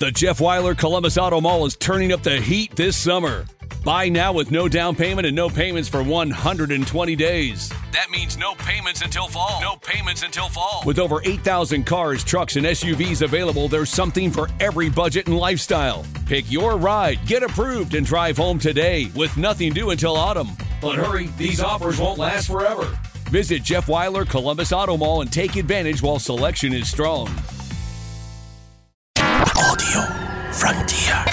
The Jeff Weiler Columbus Auto Mall is turning up the heat this summer. Buy now with no down payment and no payments for 120 days. That means no payments until fall. No payments until fall. With over 8,000 cars, trucks, and SUVs available, there's something for every budget and lifestyle. Pick your ride, get approved, and drive home today with nothing due until autumn. But hurry, these offers won't last forever. Visit Jeff Weiler Columbus Auto Mall and take advantage while selection is strong. Audio Frontier.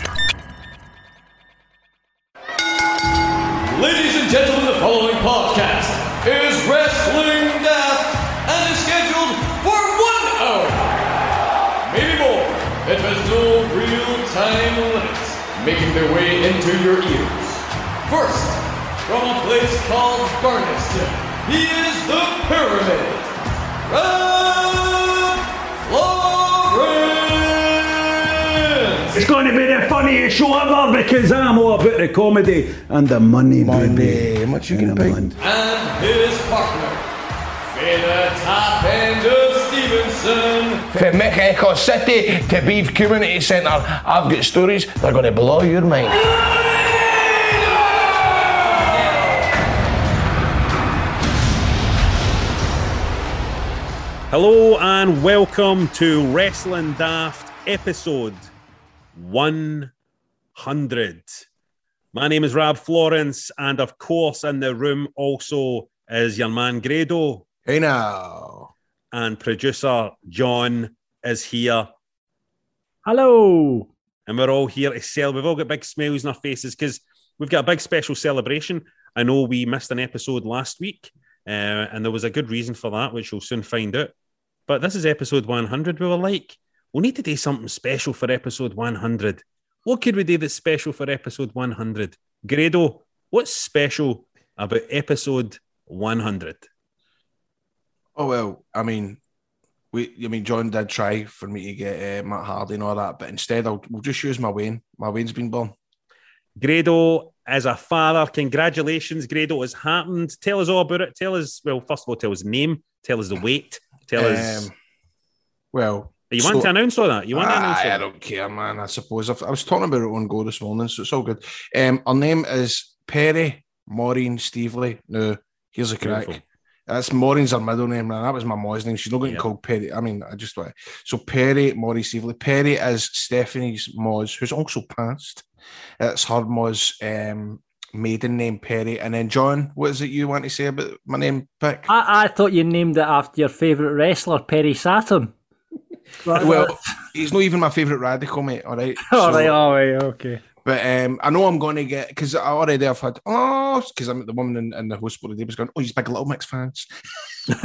Ladies and gentlemen, the following podcast is Wrestling Daft and is scheduled for 1 hour, maybe more. It has no real time limits, making their way into your ears. First, from a place called Barneston, he is the Pyramid, Red Florence. It's going to be the funniest show ever because I'm all about the comedy and the money, baby. How much you can pay? And his partner, Fada Tapender Stevenson. From Mexico City to Beef Community Centre, I've got stories that are going to blow your mind. Hello and welcome to Wrestling Daft episode 100. My name is Rab Florence, and of course in the room also is your man Grado. Hey now. And producer John is here. Hello. And we're all here to celebrate. We've all got big smiles on our faces because we've got a big special celebration. I know we missed an episode last week, and there was a good reason for that, which you'll soon find out. But this is episode 100. We were like, we need to do something special for episode 100. What could we do that's special for episode 100? Grado, what's special about episode 100? Oh, well, I mean, John did try for me to get Matt Hardy and all that, but instead we'll just use my Wayne. My Wayne's been born. Grado, as a father, congratulations. Grado, has happened. Tell us all about it. Tell us, well, first of all, tell us the name. Tell us the weight. Tell us... Well... You want to announce all that? I don't care, man. I suppose I was talking about it on Go this morning, so it's all good. Her name is Perry Maureen Stevely. No, here's a crack. Beautiful. That's Maureen's her middle name, man. That was my mom's name. She's not getting called Perry. I mean, I just want so Perry Maureen Stevely. Perry is Stephanie's Moz, who's also passed. It's her Moz maiden name, Perry. And then John, what is it you want to say about my name pick? I thought you named it after your favourite wrestler, Perry Saturn. Well, he's not even my favourite radical, mate, all right? All right, okay. But I know I'm going to get, because I've had, because I'm the woman in the hospital today was going, he's big Little Mix fans. And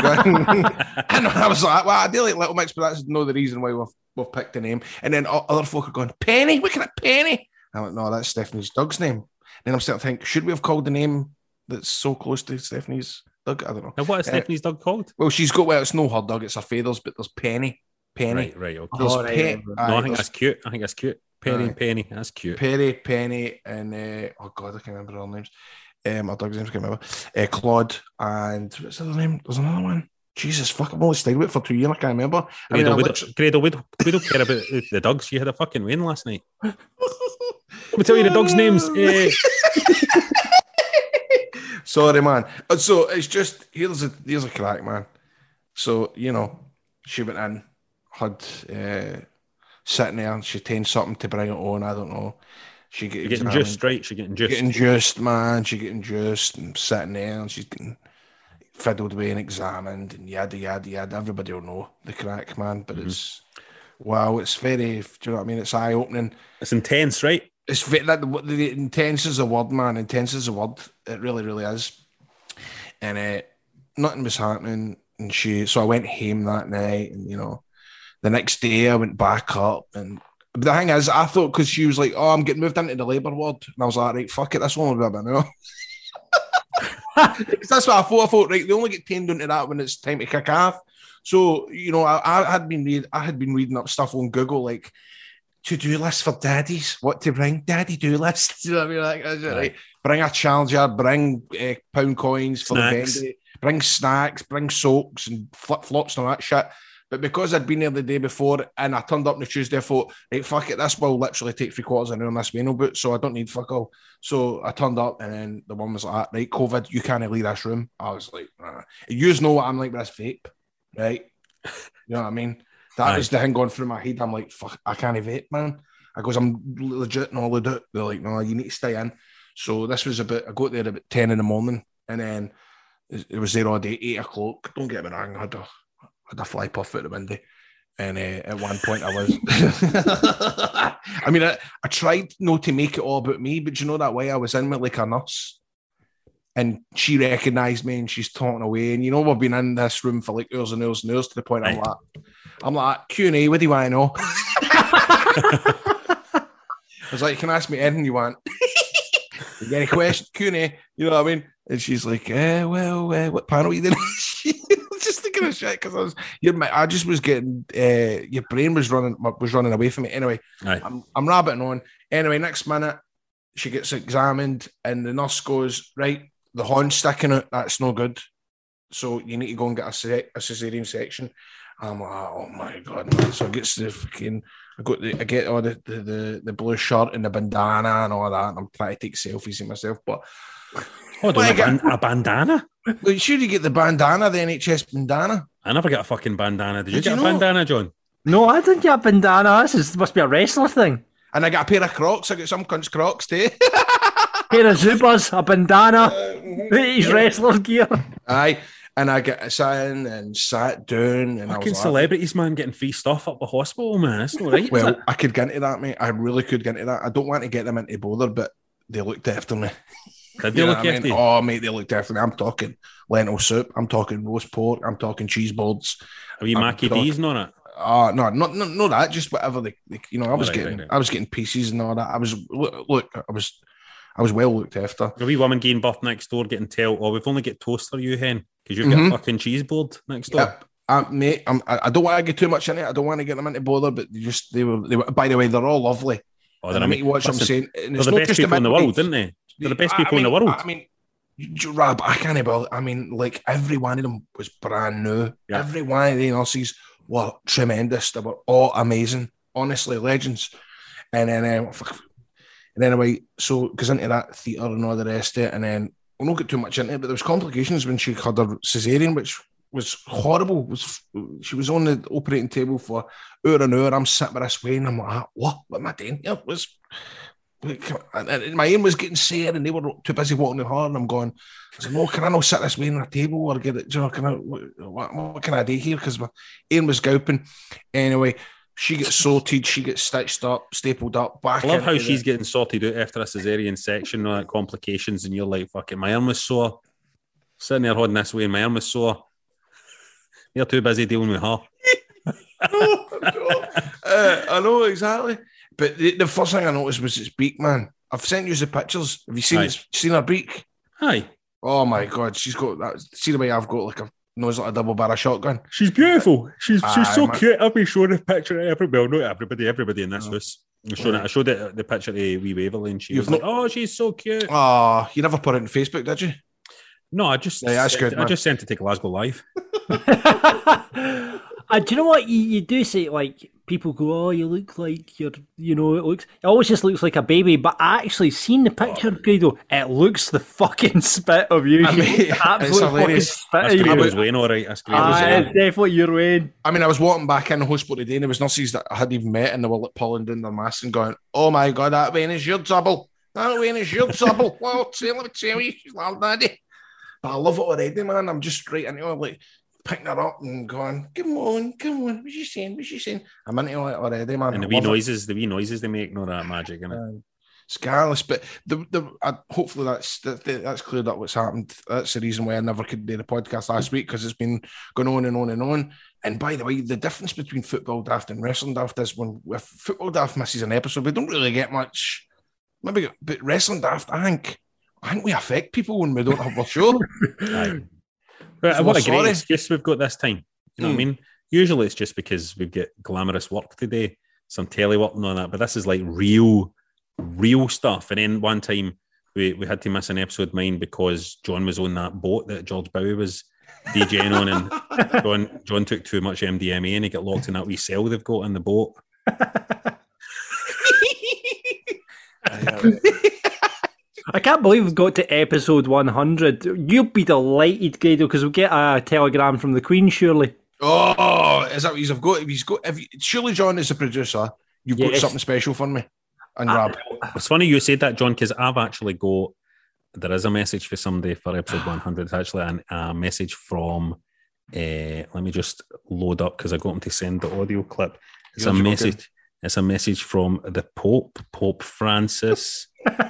I was like, well, I do like Little Mix, but that's no the reason why we've picked the name. And then other folk are going, Penny, looking at Penny. I'm like, no, that's Stephanie's Doug's name. Then I'm starting to think, should we have called the name that's so close to Stephanie's Doug? I don't know. And what is Stephanie's Doug called? Well, it's no her Doug, it's her feathers, but there's Penny. Right, okay. There's I think that's cute. Penny and Penny, that's cute. Perry, Penny, and oh god, I can't remember all names. My dog's names I can't remember. Claude, and what's the other name? There's another one. Jesus, fuck! I've only stayed with it for 2 years. I can't remember. Grado, we don't care about the dogs. You had a fucking win last night. Let me tell you the dogs' names. Sorry, man. So it's just here's a crack, man. So she went in. Had sitting there, she taking something to bring it on. I don't know. She getting juiced, right? She getting juiced, man. She getting juiced and sitting there, and she's getting fiddled away and examined and yada yada yada. Everybody will know the crack, man. But it's very. Do you know what I mean? It's eye opening. It's intense, right? It's very, the intense is a word, man. Intense is a word. It really, really is. And nothing was happening, and so I went home that night, and the next day I went back up, and the thing is, I thought because she was like, I'm getting moved into the labour ward, and I was like, right, fuck it, that's only about an hour. That's what I thought, right, they only get tamed into that when it's time to kick off. So, I had been reading up stuff on Google, like, to-do list for daddies, what to bring, daddy do list, you know what I mean? Like, that's it, right? Bring a challenger, bring pound coins for the vendor, bring snacks, bring soaks and flip-flops and all that shit. But because I'd been there the day before and I turned up on the Tuesday, I thought, right, fuck it, this will literally take 3/4 of an hour on this manual boot, so I don't need fuck all. So I turned up and then the one was like, right, COVID, you can't leave this room. I was like, you know what I'm like with this vape, right? You know what I mean? That was the thing going through my head. I'm like, fuck, I can't vape, man. I goes, I'm legit and all of it. They're like, no, you need to stay in. So this was I got there about 10 in the morning and then it was there all day, 8 o'clock. Don't get me wrong, I had a fly puff out the window. And at one point I was... I mean, I tried not to make it all about me, but you know that way I was in with like a nurse and she recognised me and she's talking away. And you know, we've been in this room for like hours and hours and hours to the point I'm like, Q&A, what do you want to know? I was like, you can ask me anything you want. You get any question? Q&A, you know what I mean? And she's like, what panel are you doing? Just thinking of shit because I just was getting your brain was running away from me. Anyway, I'm rabbiting on. Anyway, next minute she gets examined and the nurse goes, right, the horn's sticking out. That's no good. So you need to go and get a cesarean section. I'm like, oh my god, man. So I get all the blue shirt and the bandana and all that, and I'm trying to take selfies of myself, but a bandana? Well, sure you get the bandana, the NHS bandana. I never got a fucking bandana. Did you get a bandana, John? No, I didn't get a bandana. This must be a wrestler thing. And I got a pair of Crocs. I got some cunt's Crocs too. Pair of Zubas, a bandana, his wrestler gear. Aye. And I get sat down. And fucking celebrities, man, getting free stuff up the hospital, man. That's not right. Well, I could get into that, mate. I really could get into that. I don't want to get them into bother, but they looked after me. Did they look after you? Oh, mate, they looked after me. I'm talking lentil soup. I'm talking roast pork. I'm talking cheese boards. Are you Mackie D's on it? No, not that. Just whatever they you know. I was getting pieces and all that. I was well looked after. A wee woman getting birth next door, getting told, "Oh, we've only got toaster, you hen, because you've got a fucking cheese board next door." Mate, I don't want to get too much in it. I don't want to get them into bother, but they were. By the way, they're all lovely. Oh, they're amazing. Watch what I'm saying. They're the best people in the world, didn't they? They're the best people in the world. I mean, Rob, I can't believe. I mean, like every one of them was brand new. Yeah. Every one of the nurses were tremendous. They were all amazing. Honestly, legends. And then, anyway, so goes into that theatre and all the rest of it, and then we'll not get too much into it, but there was complications when she had her cesarean, which was horrible. She was on the operating table for hour and hour. I'm sitting with this way, and I'm like, what am I doing? Yeah, my aim was getting sore, and they were too busy walking the hard, and I'm going, I said, no, can I not sit this way on a table or get it? You know, what can I do here? Because my aim was gulping. Anyway, she gets sorted, she gets stitched up, stapled up, back. I love how she's getting sorted out after a cesarean section, like complications, and you're like, fucking, my arm was sore. Sitting there holding this way, and my arm was sore. You're too busy dealing with her. I know, exactly. But the first thing I noticed was its beak, man. I've sent you the pictures. Have you seen her beak? Aye. Oh my god, she's got that. See the way I've got like a nose like a double barrel shotgun. She's beautiful. She's so cute. I've been showing a picture to everybody in this house. I showed it the picture to wee Waverley, and she was like, "Oh, she's so cute." Oh, you never put it on Facebook, did you? No, I just I just sent it to Glasgow Live. Do you know what you do say? Like people go, "Oh, you look like it always just looks like a baby." But I actually seen the picture, Guido. It looks the fucking spit of you. It's hilarious. That's Graham's Wayne, all right. That's It's definitely your Wayne. I mean, I was walking back in the hospital today, and there was nurses that I hadn't even met, and they were like pulling down their masks and going, "Oh my god, that Wayne is your trouble. That Wayne is your trouble." Well, let me tell you, she's like daddy. But I love it already, man. I'm just straight into it, like picking her up and going, come on. What's she saying? I'm into it already, man. And the wee noises they make, no that magic in it. Scarless, but hopefully that's cleared up what's happened. That's the reason why I never could do the podcast last week, because it's been going on and on and on. And by the way, the difference between Football Daft and Wrestling Daft is if Football Daft misses an episode, we don't really get much. Maybe, but Wrestling Daft, I think we affect people when we don't have a show. But what a great excuse we've got this time. You know what I mean? Usually it's just because we've got glamorous work today, some telework and all that, but this is like real stuff. And then one time we had to miss an episode of mine because John was on that boat that George Bowie was DJing on, and John took too much MDMA and he got locked in that wee cell they've got in the boat. I can't believe we've got to episode 100. You'll be delighted, Grado, because we'll get a telegram from the Queen, surely. Oh, is that what he's got? Surely John is the producer. You've got Yes. something special for me. And Rob. It's funny you said that, John, because I've actually got, there is a message for somebody for episode 100. It's actually a message from, let me just load up because I got him to send the audio clip. It's a message from the Pope Francis.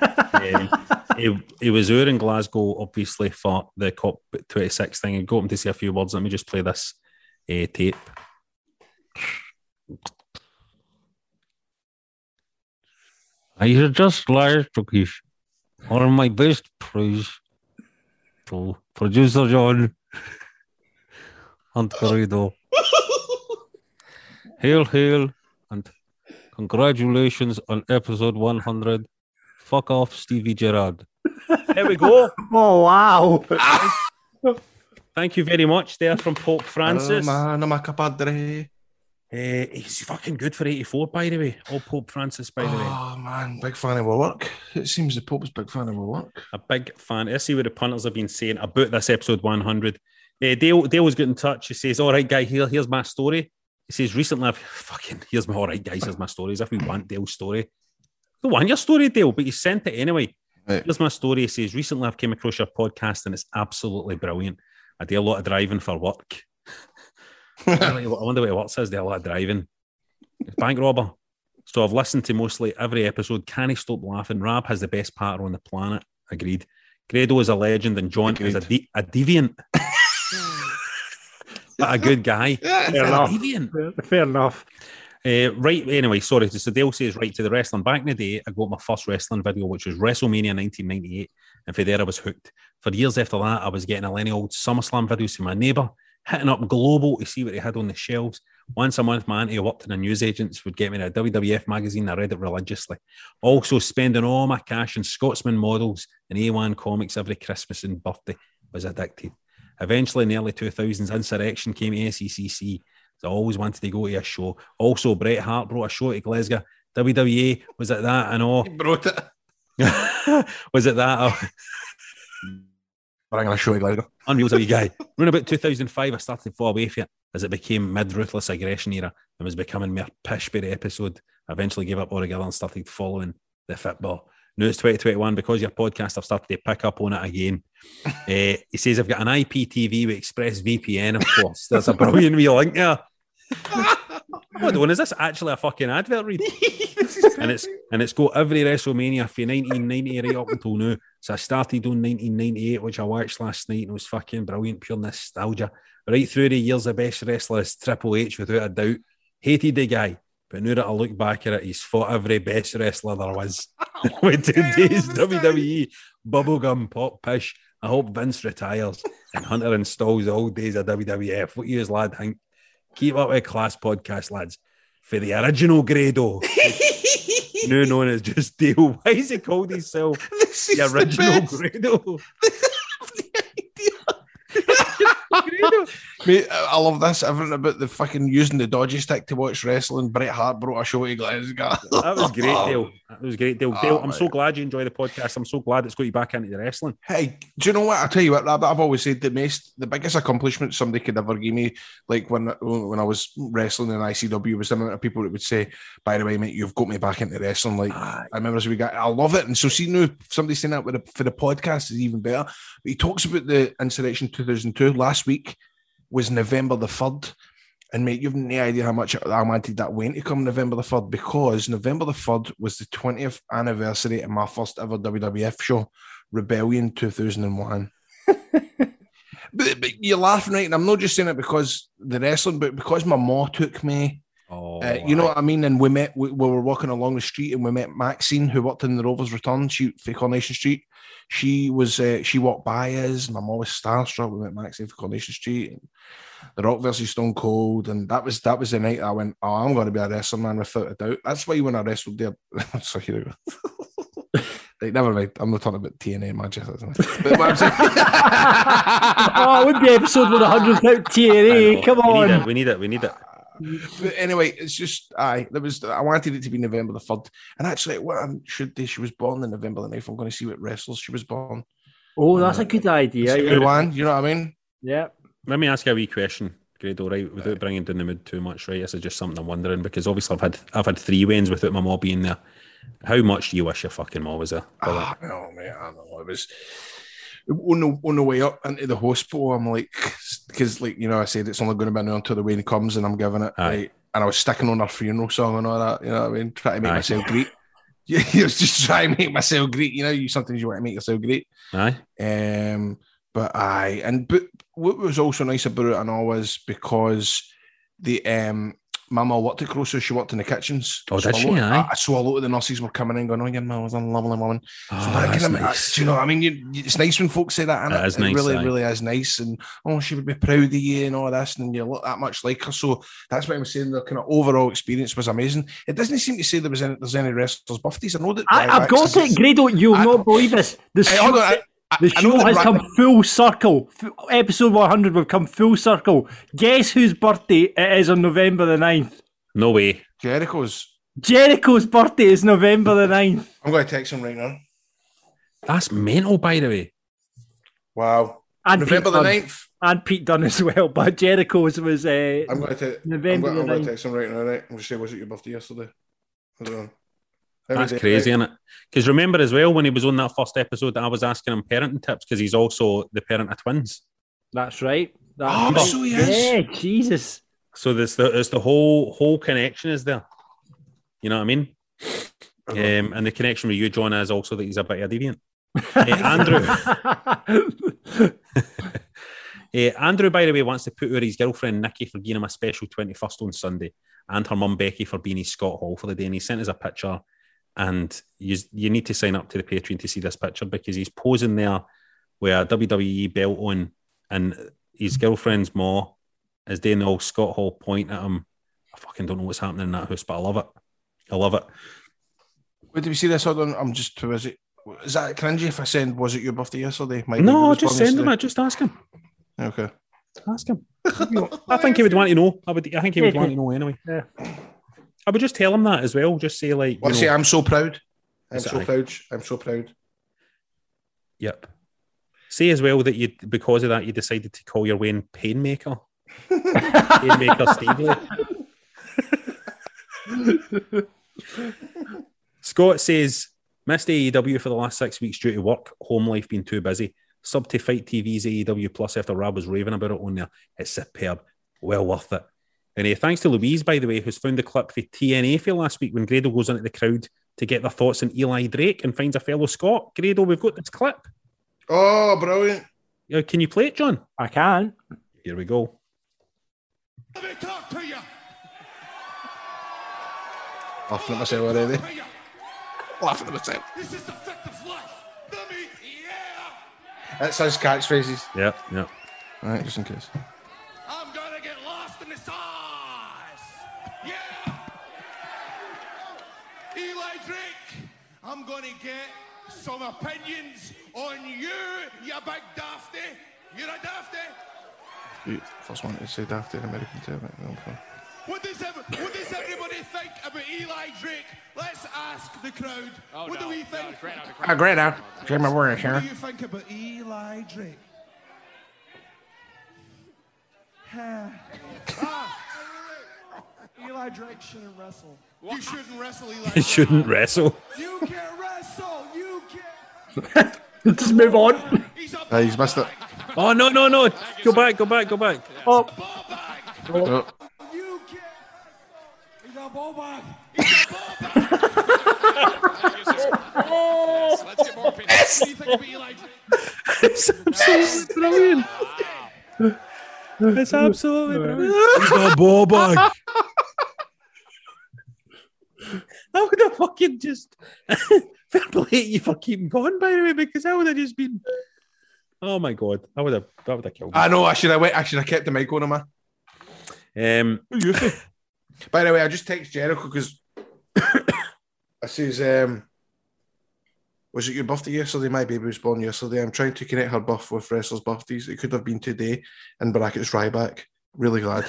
He was there in Glasgow, obviously, for the COP26 thing. I got him to say a few words. Let me just play this tape. I would just like to give all my best praise to producer John and Grado. Hail, hail, and congratulations on episode 100. Fuck off, Stevie Gerrard. There we go. Oh, wow. Thank you very much there from Pope Francis. He's fucking good for 84, by the way. Oh, Pope Francis, by the way. Oh, man, big fan of our work. It seems the Pope's big fan of our work. A big fan. Let's see what the punters have been saying about this episode 100. Dale was getting in touch. He says, all right, guy, here's my story. He says, recently here's my, all right, guys, here's my story. As if we want Dale's story. I don't want your story, Dale, but he sent it anyway. Right. Here's my story. He says, recently I've came across your podcast and it's absolutely brilliant. I do a lot of driving for work. I wonder what it works as. Do a lot of driving. Bank robber. So I've listened to mostly every episode. Can he stop laughing? Rab has the best partner on the planet. Agreed. Grado is a legend and John is a deviant. But a good guy. Fair enough. Deviant. Fair enough. Right, anyway, sorry. So Dale says, right, to the wrestling. Back in the day, I got my first wrestling video, which was WrestleMania 1998. And for there, I was hooked. For years after that, I was getting a Lenny old SummerSlam videos from my neighbour, hitting up Global to see what they had on the shelves. Once a month, my auntie who worked in a newsagents would get me a WWF magazine. I read it religiously. Also, spending all my cash on Scotsman models and A1 comics every Christmas and birthday. Was addicted. Eventually, in the early 2000s, Insurrection came to SECC. So I always wanted to go to a show. Also, Bret Hart brought a show to Glasgow. WWE, was it that and all? He brought it. Was it that? But I'm going to show you later. Unreal's a wee guy. Around about 2005, I started to fall away from it as it became mid-ruthless aggression era and was becoming more pish by the episode. I eventually gave up altogether and started following the football. Now it's 2021. Because your podcast, I've started to pick up on it again. He says, I've got an IPTV with ExpressVPN, of course. There's a brilliant wee link there. Hold on, is this actually a fucking advert read? and it's got every WrestleMania from 1990 right up until now. So I started on 1998, which I watched last night, and it was fucking brilliant, pure nostalgia. Right through the years, the best wrestler is Triple H, without a doubt. Hated the guy, but now that I look back at it, he's fought every best wrestler there was. With today's WWE bubblegum pop pish, I hope Vince retires and Hunter installs the old days of WWF. What you as lad think? Keep up with class podcast, lads. For the original Grado, now known as just Dale. Why is he called himself the original Grado? Mate, I love this. Everything about the fucking using the dodgy stick to watch wrestling. Bret Hart brought a show to Glasgow. That was great, Dale. That was great, Dale. Dale, I'm so glad you enjoy the podcast. I'm so glad it's got you back into the wrestling. Hey, do you know what? I'll tell you what, I've always said the biggest accomplishment somebody could ever give me, like when I was wrestling in ICW, was the amount of people that would say, by the way, mate, you've got me back into wrestling. Like, I remember as we got, I love it. And so see now, somebody saying that for the podcast is even better. But he talks about the Insurrection 2002. Last week was November the 3rd. And mate, you've no idea how much I wanted that win to come November the 3rd, because November the 3rd was the 20th anniversary of my first ever WWF show, Rebellion 2001. but you're laughing, right? And I'm not just saying it because the wrestling, but because my ma took me. You know what I mean? And we were walking along the street and we met Maxine, who worked in the Rovers Return for Coronation Street. She walked by us. My mom was starstruck. We met Maxine for Coronation Street. And The Rock versus Stone Cold, and that was the night I went, I'm going to be a wrestler, man, without a doubt. That's why when I wrestled there, so here we go. Right, never mind. I'm not talking about TNA matches. But what I'm saying, Oh, it would be episode 100 without TNA. Come on. We need it. but anyway, it's just I wanted it to be November the 3rd. And actually, what I should do, she was born in November the 9th. I'm going to see what wrestlers she was born. Oh, that's a good idea. Good one. You know what I mean? Yeah. Let me ask you a wee question, Grado, right? Without bringing down the mood too much, right? This is just something I'm wondering, because obviously I've had 3 wins without my mom being there. How much do you wish your fucking mom was there? No, mate, I know. It was on the way up into the hospital. I'm like, because I said it's only going to be until the rain comes, and I'm giving it. Right? And I was sticking on her funeral song and all that. You know what I mean? Trying to make myself great. Yeah, I was just trying to make myself great. Sometimes you want to make yourself great. Aye. But what was also nice about it and all was because the my mum worked at Crow, so she worked in the kitchens. Oh, did she? Aye. So a lot of the nurses were coming in going, "Oh, your mum was a lovely woman." Oh, so that that's nice. do you know what I mean? It's nice when folks say that, and it is nice, really, aye. really is nice. And she would be proud of you and all this, and you look that much like her. So that's why I'm saying the kind of overall experience was amazing. It doesn't seem to say there's any wrestlers' birthdays. I know that I've got it, Grado. You'll not believe this. The show has come full circle. Episode 100, we've come full circle. Guess whose birthday it is on November the 9th? No way. Jericho's birthday is November the 9th. I'm going to text him right now. That's mental, by the way. Wow. And November the 9th. And Pete Dunne as well, but Jericho's was November the 9th. I'm going to text him right now, right? I'm going to say, was it your birthday yesterday? I don't know. That's crazy, isn't it? Because remember as well, when he was on that first episode, that I was asking him parenting tips, because he's also the parent of twins. That's right. So he is. Yeah, Jesus. So there's the whole connection is there. You know what I mean? And the connection with you, John, is also that he's a bit of a deviant. Andrew, by the way, wants to put out his girlfriend Nikki for giving him a special 21st on Sunday, and her mum Becky for being his Scott Hall for the day. And he sent us a picture, and you need to sign up to the Patreon to see this picture, because he's posing there with a WWE belt on, and his girlfriend's ma is doing the old Scott Hall point at him. I fucking don't know what's happening in that house, but I love it. I love it. Wait, did we see this? Hold on, I'm just too busy. Is that cringy if I send, was it your birthday yesterday? No, just send him it. Just ask him. Okay. Ask him. I think he would want to know. I think he would want to know anyway. Yeah. I would just tell him that as well. Just say like, say, I'm so proud. I'm Is it so aye? proud. I'm so proud. Yep. Say as well that you, because of that, you decided to call your Wayne Painmaker. Painmaker Stavely. Scott says, missed AEW for the last 6 weeks due to work, home life being too busy. Sub to Fight TV's AEW Plus after Rob was raving about it on there. It's superb. Well worth it. And thanks to Louise, by the way, who's found the clip for TNA for last week when Grado goes into the crowd to get their thoughts on Eli Drake and finds a fellow Scot. Grado, we've got this clip. Oh, brilliant. Can you play it, John? I can. Here we go. Let me talk to you. Laughing at myself already. Laughing at myself. This is the fact of life. Let me, That's his catchphrases. Yeah. All right, just in case. I'm gonna get lost in the sauce. Yeah. Eli Drake, I'm gonna get some opinions on you, you big dafty. You're a dafty. First one to say Dafty in American TV. What does everybody think about Eli Drake? Let's ask the crowd. What do we think? Great now. Jim Warner What here. do you think about Eli Drake? Eli Drake shouldn't wrestle. You shouldn't wrestle, Eli. He shouldn't wrestle. You can't wrestle. You can't. Just move on. He's missed it. Oh, no. Go back. Oh, Ball bag. Oh. You can't. He's a ball bag. Let's get more opinions. What do you think about Eli Drake? It's absolutely brilliant. It's absolutely brilliant. He's a ball bag. I would have fucking just... Fair play you for keeping going, by the way, because I would have just been... Oh, my God. That would have killed me. I know, I should have kept the mic on him, man. By the way, I just text Jericho because I says, Was it your birthday yesterday? My baby was born yesterday. I'm trying to connect her birth with wrestlers' birthdays. It could have been today. In brackets, Ryback. Really glad.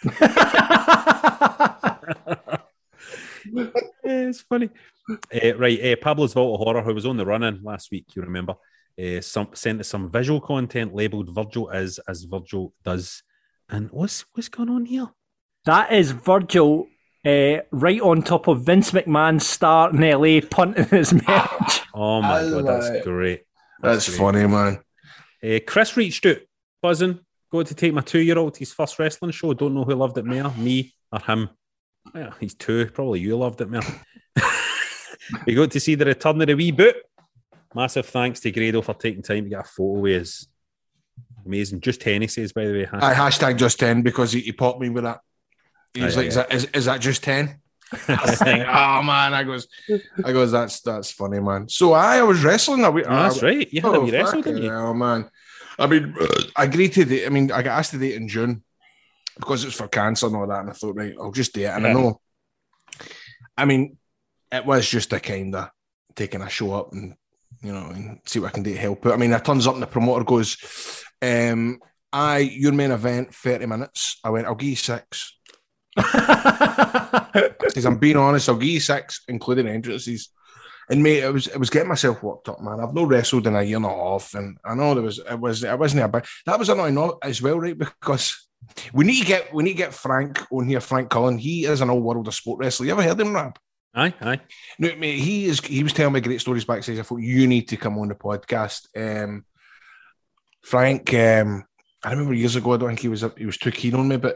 It's funny. Pablo's Vault of Horror, who was on the run-in last week, you remember, sent us some visual content labelled Virgil is as Virgil does. And what's going on here? That is Virgil right on top of Vince McMahon's star in LA punting his match. Oh my God, that's great. That's great. Funny, man. Chris reached out, buzzing, going to take my 2-year-old to his first wrestling show. Don't know who loved it more, me or him. Yeah, he's 2. Probably you loved it more. We got to see the return of the wee boot. Massive thanks to Grado for taking time to get a photo with us. Amazing. Just 10, he says, by the way. Hashtag just 10 because he popped me with that. He was is that just 10? I was like, oh man, I goes, that's funny, man. So I was wrestling. That's right. You had a wee wrestle, didn't you? Oh man. I mean, I agreed to date. I mean, I got asked to date in June because it's for cancer and all that. And I thought, right, I'll just date it. And I know, I mean, it was just a kind of taking a show up and, you know, and see what I can do to help it. I mean, I turns up and the promoter goes, your main event, 30 minutes. I went, I'll give you 6. Says, I'm being honest, I'll give you 6, including entrances. And mate, it was getting myself worked up, man. I've not wrestled in a year and a half, and I know it wasn't a big. That was annoying as well, right? Because we need to get Frank on here, Frank Cullen. He is an all world of sport wrestler. You ever heard him, Rab? Aye. No, mate, he was telling me great stories backstage. I thought you need to come on the podcast. Frank, I remember years ago, I don't think he was too keen on me, but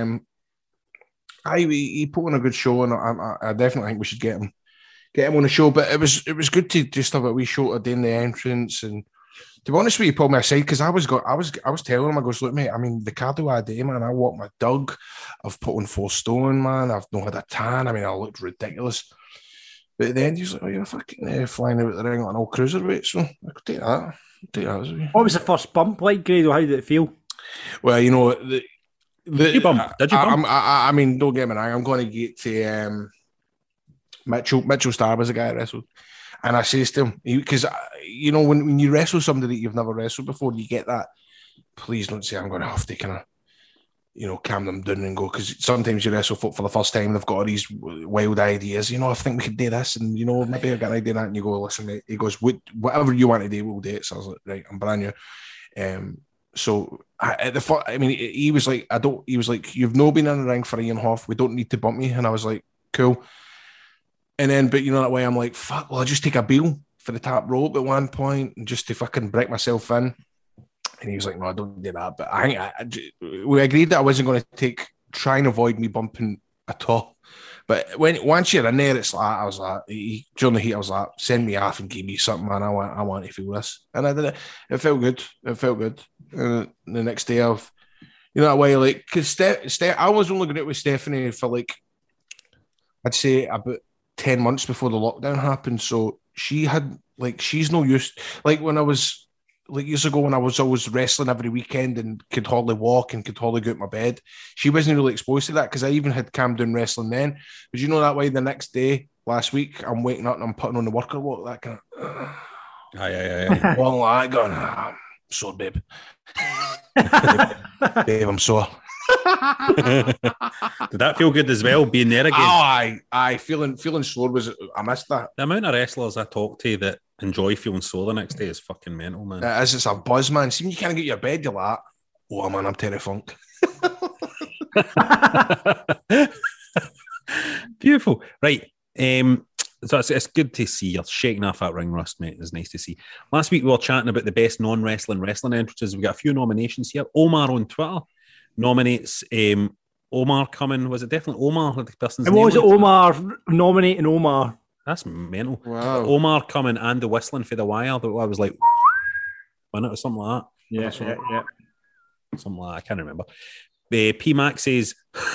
he put on a good show, and I definitely think we should get him on the show. But it was good to just have a wee show today in the entrance. And to be honest with you, he pulled me aside because I was telling him, I goes, look, mate, I mean, the cardio I did, man, I walked my dog, I've put on 4 stone, man, I've not had a tan, I mean, I looked ridiculous. But at the end, he was like, oh, you're fucking flying out the ring like an old cruiserweight, so I could take that. What was the first bump like, Grado? How did it feel? Well, you know, Did you bump? I mean, don't get me wrong, I'm going to get to Mitchell Starr was a guy I wrestled. And I says to him, because, you know, when you wrestle somebody that you've never wrestled before, you get that, please don't say I'm going to have to kind of, you know, calm them down and go, because sometimes you wrestle folk for the first time, they've got all these wild ideas, you know, I think we could do this, and, you know, maybe I've got an idea that, and you go, listen, mate, he goes, whatever you want to do, we'll do it. So I was like, right, I'm brand new. So he was like, you've no been in the ring for a year and a half, we don't need to bump me. And I was like, cool. And then, but you know, that way I'm like, fuck, well, I just take a bill for the top rope at one point and just to fucking break myself in. And he was like, no, I don't do that. But we agreed that I wasn't going to try and avoid me bumping at all. But once you're in there, it's like, I was like, during the heat, I was like, send me off and give me something, man. I want to feel this. And I did it. It felt good. And the next day, you know, that way, like, because I was only going out with Stephanie for like, I'd say about 10 months before the lockdown happened. So she had, like, she's no use. Like, when I was, like, years ago when I was always wrestling every weekend and could hardly walk and could hardly go out my bed, she wasn't really exposed to that because I even had calmed down wrestling then. But you know, that way, the next day, last week, I'm waking up and I'm putting on the worker walk, that kind of, Aye. Well, I gone, I'm sore, babe. Babe, I'm sore. Did that feel good as well, being there again? Oh, aye. Feeling sore I missed that. The amount of wrestlers I talk to that enjoy feeling sore the next day is fucking mental, man. It's a buzz, man. See, when you can't get your bed, you're like, oh man, I'm Terry Funk. Beautiful. Right. So it's good to see you're shaking off that ring rust, mate. It's nice to see. Last week we were chatting about the best non-wrestling entrances. We got a few nominations here. Omar on Twitter nominates Omar coming. Was it definitely Omar? The person's name was Omar nominating Omar. That's mental. Wow. Omar coming and the whistling for the wire. I was like, minute or something like that. Yeah. Something like that. I can't remember. P Mac says,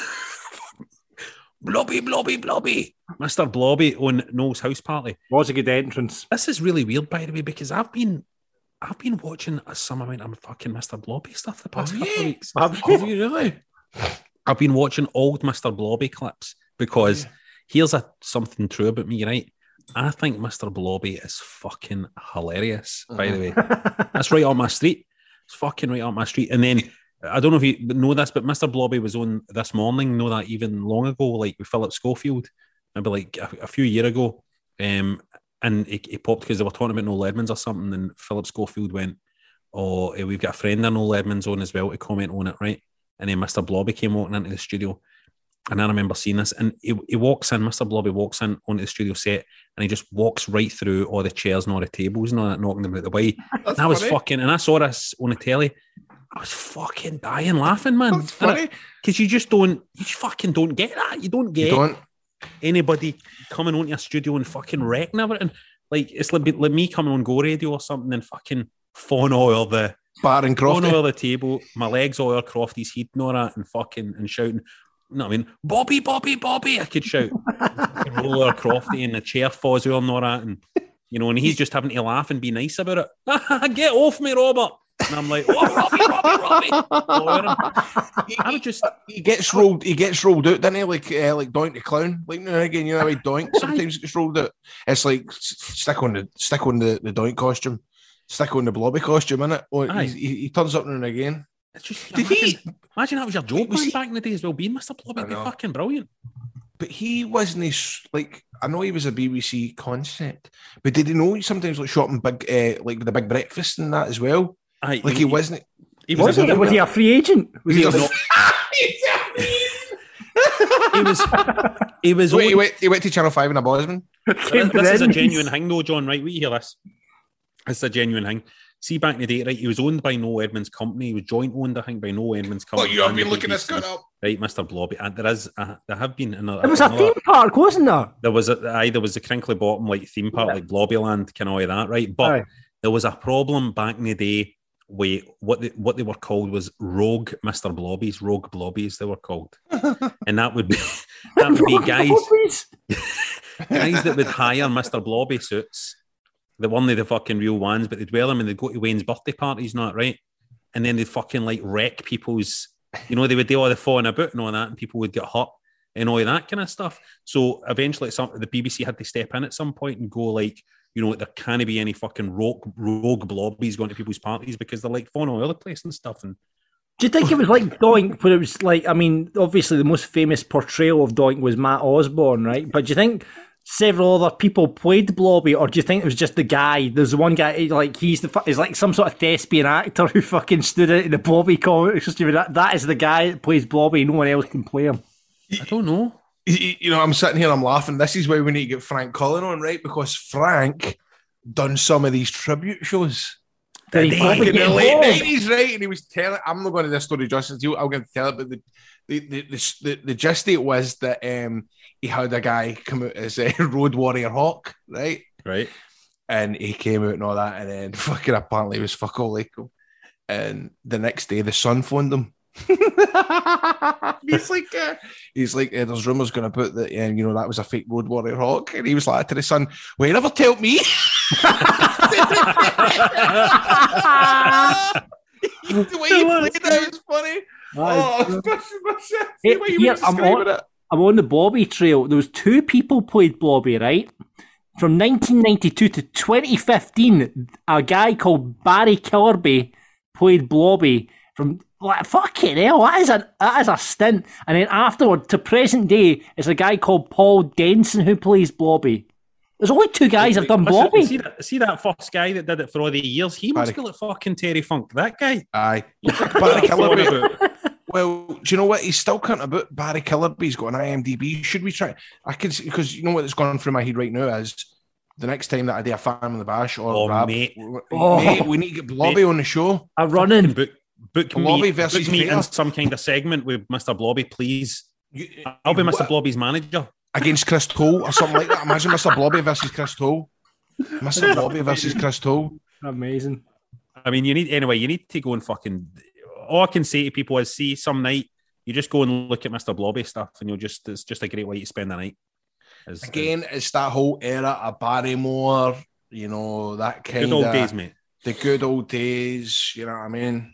Blobby. Mr. Blobby on Noel's house party. Was a good entrance. This is really weird, by the way, because I've been watching some amount of fucking Mr. Blobby stuff the past couple of weeks. Have you really? I've been watching old Mr. Blobby clips because here's something true about me, right? I think Mr. Blobby is fucking hilarious, by the way. That's right up my street. It's fucking right up my street. And then, I don't know if you know this, but Mr. Blobby was on this morning, know that even long ago, like with Philip Schofield, maybe like a few years ago. And he popped because they were talking about Noel Edmonds or something, and Philip Schofield went, "Oh, we've got a friend of Noel Edmonds on as well to comment on it, right?" And then Mr. Blobby came walking into the studio, and I remember seeing this, and he walks in, Mr. Blobby walks in onto the studio set, and he just walks right through all the chairs and all the tables and all that, knocking them out the way. And I was fucking, and I saw this on the telly, I was fucking dying laughing, man. That's funny. Because you fucking don't get that. You don't get anybody coming onto a studio and fucking wrecking everything. Like, it's like me coming on Go Radio or something and fucking fawn oil the bar and Crofty. Fawn oil the table, my legs oil Crofty's heat and all that, and fucking and shouting. You know what I mean? Bobby, Bobby, Bobby, I could shout. And roll over Crofty and the chair falls over and all that, and you know, and he's just having to laugh and be nice about it. Get off me, Robert. And I'm like, oh, Robbie. I would just he gets rolled out, doesn't he? Like Doink the Clown. Like now and again, you know how he Doink sometimes gets rolled out. It's like stick on the Doink costume, stick on the Blobby costume, innit? Or he turns up now and again. It's just imagine that was your joke back in the day as well, being Mr. Blobby. It'd be fucking brilliant. But he wasn't like, I know he was a BBC concept, but did he know he sometimes like shot in big like the Big Breakfast and that as well? Like he wasn't. Was he a free agent? Was he not? He was. He went to Channel 5 in a Bosman. This is a genuine thing, though, John. Right? We hear this. It's a genuine thing. See, back in the day, right? He was owned by Noel Edmonds' company. He was joint owned, I think, by Noel Edmonds' company. Oh, you have been looking this gun up, right, Mr. Blobby? And there have been another. It was a theme park, wasn't there? There was a Crinkly Bottom like theme park, like Blobbyland, kind of all of that, right? But there was a problem back in the day. What they were called was rogue Mr. Blobbies, rogue Blobbies they were called, and that would be guys that would hire Mr. Blobby suits, the one of the fucking real ones, but they'd wear them and they'd go to Wayne's birthday parties, not right, and then they'd fucking like wreck people's, you know, they would do all the falling about and all that, and people would get hurt and all that kind of stuff. So eventually, the BBC had to step in at some point and go like, you know, there can't be any fucking rogue Blobbies going to people's parties because they're like falling all over the place and stuff. And do you think it was like Doink, where it was like, I mean, obviously the most famous portrayal of Doink was Matt Osborne, right? But do you think several other people played Blobby, or do you think it was just the guy? There's one guy, like he's like some sort of thespian actor who fucking stood out in the Blobby comics. That is the guy that plays Blobby. No one else can play him. I don't know. You know, I'm sitting here, I'm laughing. This is why we need to get Frank Cullen on, right? Because Frank done some of these tribute shows back in the late 90s, right? And he was telling, I'm not going to do this story justice, I'm going to tell it, but the gist of it was that he had a guy come out as a Road Warrior Hawk, right? Right. And he came out and all that, and then fucking apparently he was fuck all like him. And the next day, the Sun phoned him. he's like there's rumours going to put that you know that was a fake Road Warrior Hawk, and he was like to the Sun, well, you never tell me. The way he played that was funny. I'm on the Blobby trail. There was 2 people played Blobby, right? From 1992 to 2015, a guy called Barry Killerby played Blobby. From like, fucking hell, that is a stint. And then afterward, to present day, it's a guy called Paul Denson who plays Blobby. There's only 2 guys have done Blobby. See that first guy that did it for all the years? He must be like fucking Terry Funk. That guy. Aye. Barry Killerby. Well, do you know what? He's still counting about Barry Killerby. He's got an IMDb. Should we try? I could, because you know what's going through my head right now is the next time that I do a Family Bash or Rab, mate, we need to get Blobby on the show. A running book me in some kind of segment with Mr. Blobby, please. I'll be Mr. Blobby's manager. Against Chris Toll or something like that. Imagine Mr. Blobby versus Chris Toll. Mr. Blobby versus Chris Toll. Amazing. I mean, you need to go and fucking... All I can say to people is, see, some night, you just go and look at Mr. Blobby stuff and it's just a great way to spend the night. It's that whole era of Barrymore, you know, that kind of... Good old days, mate. The good old days, you know what I mean?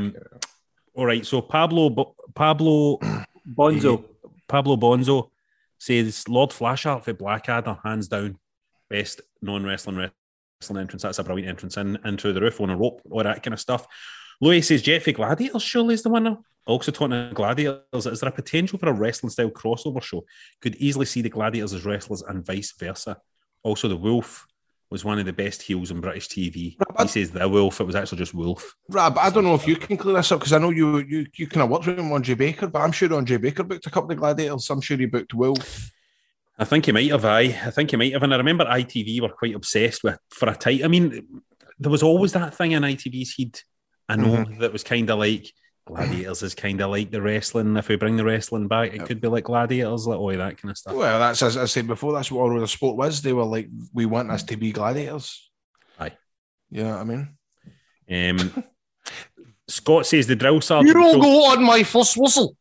All right, so Pablo Bonzo. Pablo Bonzo says Lord Flashheart for Blackadder, hands down, best non-wrestling entrance. That's a brilliant entrance in through the roof on a rope, all that kind of stuff. Louis says Jeffy Gladiators surely is the winner. Also talking about Gladiators, is there a potential for a wrestling style crossover show? Could easily see the Gladiators as wrestlers and vice versa. Also, the Wolf was one of the best heels on British TV. He says the Wolf, it was actually just Wolf. Rab, I don't know if you can clear this up because I know you kind of worked with him, Andre Baker, but I'm sure Andre Baker booked a couple of Gladiators. I'm sure he booked Wolf. I think he might have, I think he might have. And I remember ITV were quite obsessed with, for a time. I mean, there was always that thing in ITV's head. I know that was kind of like, Gladiators is kind of like the wrestling. If we bring the wrestling back, it could be like Gladiators, like all that kind of stuff. Well, that's, as I said before, that's what all the sport was. They were like, we want us to be Gladiators. Aye. You know what I mean? Scott says the drill sergeant... You don't go on my first whistle.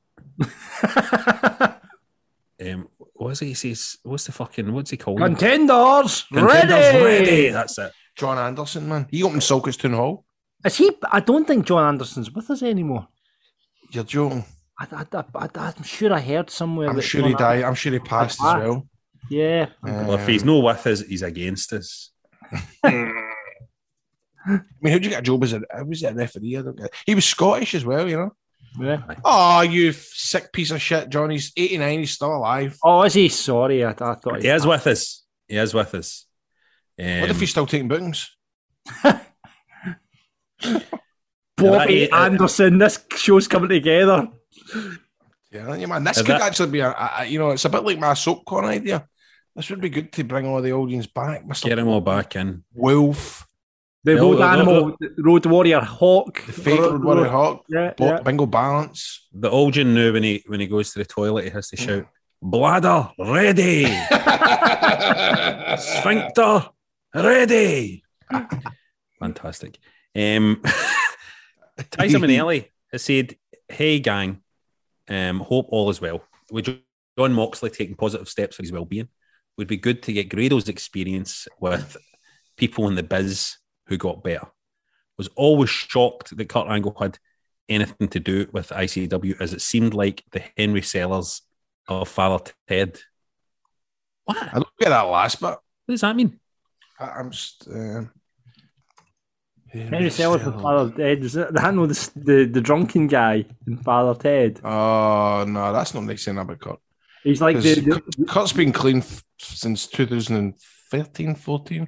What is it he says? What's he called? Contenders ready! That's it. John Anderson, man. He opened Sulcus Town Hall. Is he? I don't think John Anderson's with us anymore. You're joking. I'm sure I heard somewhere. I'm sure he died. I'm sure he passed as well. Yeah. Well, if he's not with us, he's against us. I mean, how'd you get a job as a referee? I don't get it. He was Scottish as well, you know. Yeah. Oh, you sick piece of shit, John. He's 89. He's still alive. Oh, is he? Sorry, I thought he is with us. He is with us. What if he's still taking bookings? Bobby Anderson, this show's coming together. Yeah, man, this could actually be it's a bit like my SoapCon idea. This would be good to bring all the audience back. Get them all back in. Wolf. The road animal, Road Warrior Hawk. The fake Road Warrior Hawk. Yeah. Bingo Balance. The Algin knew when he goes to the toilet, he has to shout, bladder, ready. Sphincter, ready. Fantastic. Tyson Minnelli has said, hey gang, hope all is well. With John Moxley taking positive steps for his well-being, would be good to get Grado's experience with people in the biz who got better. Was always shocked that Kurt Angle had anything to do with ICW, as it seemed like the Henry Sellers of Father Ted. What? I don't get that last bit. What does that mean? I'm just... Henry Sellers with Father Ted. Was it? I know the drunken guy in Father Ted. Oh, no, that's not nice saying about Kurt. He's like Kurt's been clean since 2013, 14.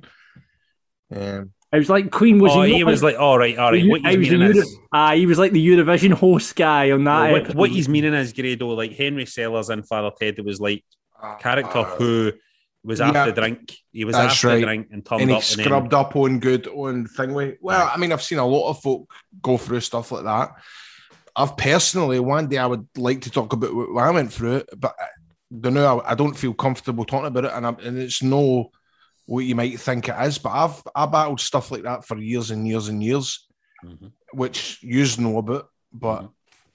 It was like Queen was. He was like, all right. What he's meaning is, he was like the Eurovision host guy on that. What he's meaning is, Grado, like Henry Sellers and Father Ted, it was like a character who was after the drink. He was after the drink and turned up. And he scrubbed up on good on thingway. Well, I mean, I've seen a lot of folk go through stuff like that. I've personally, one day I would like to talk about what I went through, but I don't feel comfortable talking about it, and it's no what you might think it is. But I battled stuff like that for years and years and years, which you know about. But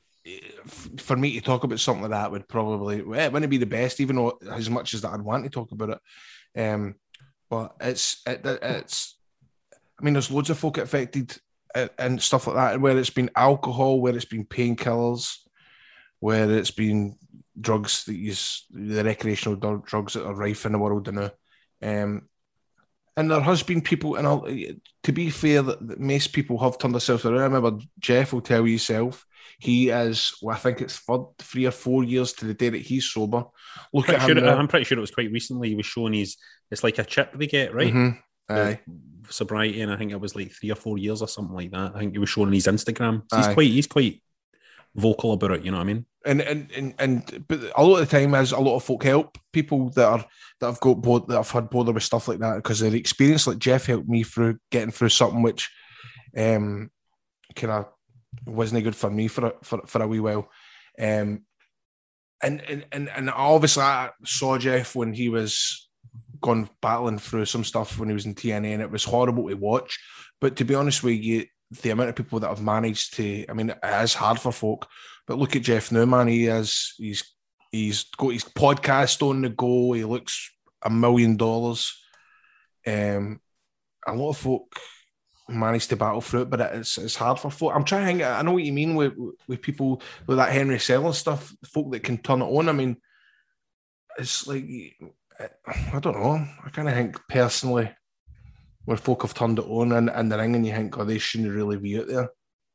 for me to talk about something like that would probably, it wouldn't be the best, even though as much as that I'd want to talk about it. But it's. I mean, there's loads of folk affected and stuff like that, where it's been alcohol, where it's been painkillers, where it's been drugs that the recreational drugs that are rife in the world now. And there has been people, and to be fair, that most people have turned themselves around. I remember Jeff will tell you himself, he is, I think it's 3 or 4 years to the day that he's sober. I'm pretty sure it was quite recently. He was showing it's like a chip they get, right? Mm-hmm. Aye. Sobriety, and I think it was like 3 or 4 years or something like that. I think he was showing his Instagram. So he's quite vocal about it, you know what I mean? But a lot of the time is a lot of folk help people that have had bother with stuff like that because their experience, like Jeff helped me through getting through something which kind of wasn't good for me for a wee while. And obviously I saw Jeff when he was gone battling through some stuff when he was in TNA, and it was horrible to watch. But to be honest with you, the amount of people that have managed to, I mean, it is hard for folk, but look at Jeff now, man. He's got his podcast on the go. He looks $1 million. A lot of folk managed to battle through it, but it's hard for folk. I'm trying to think, I know what you mean with people with that Henry Sellers stuff, folk that can turn it on. I mean, it's like, I don't know. I kind of think personally, where folk have turned it on in the ring and you think, oh, they shouldn't really be out there.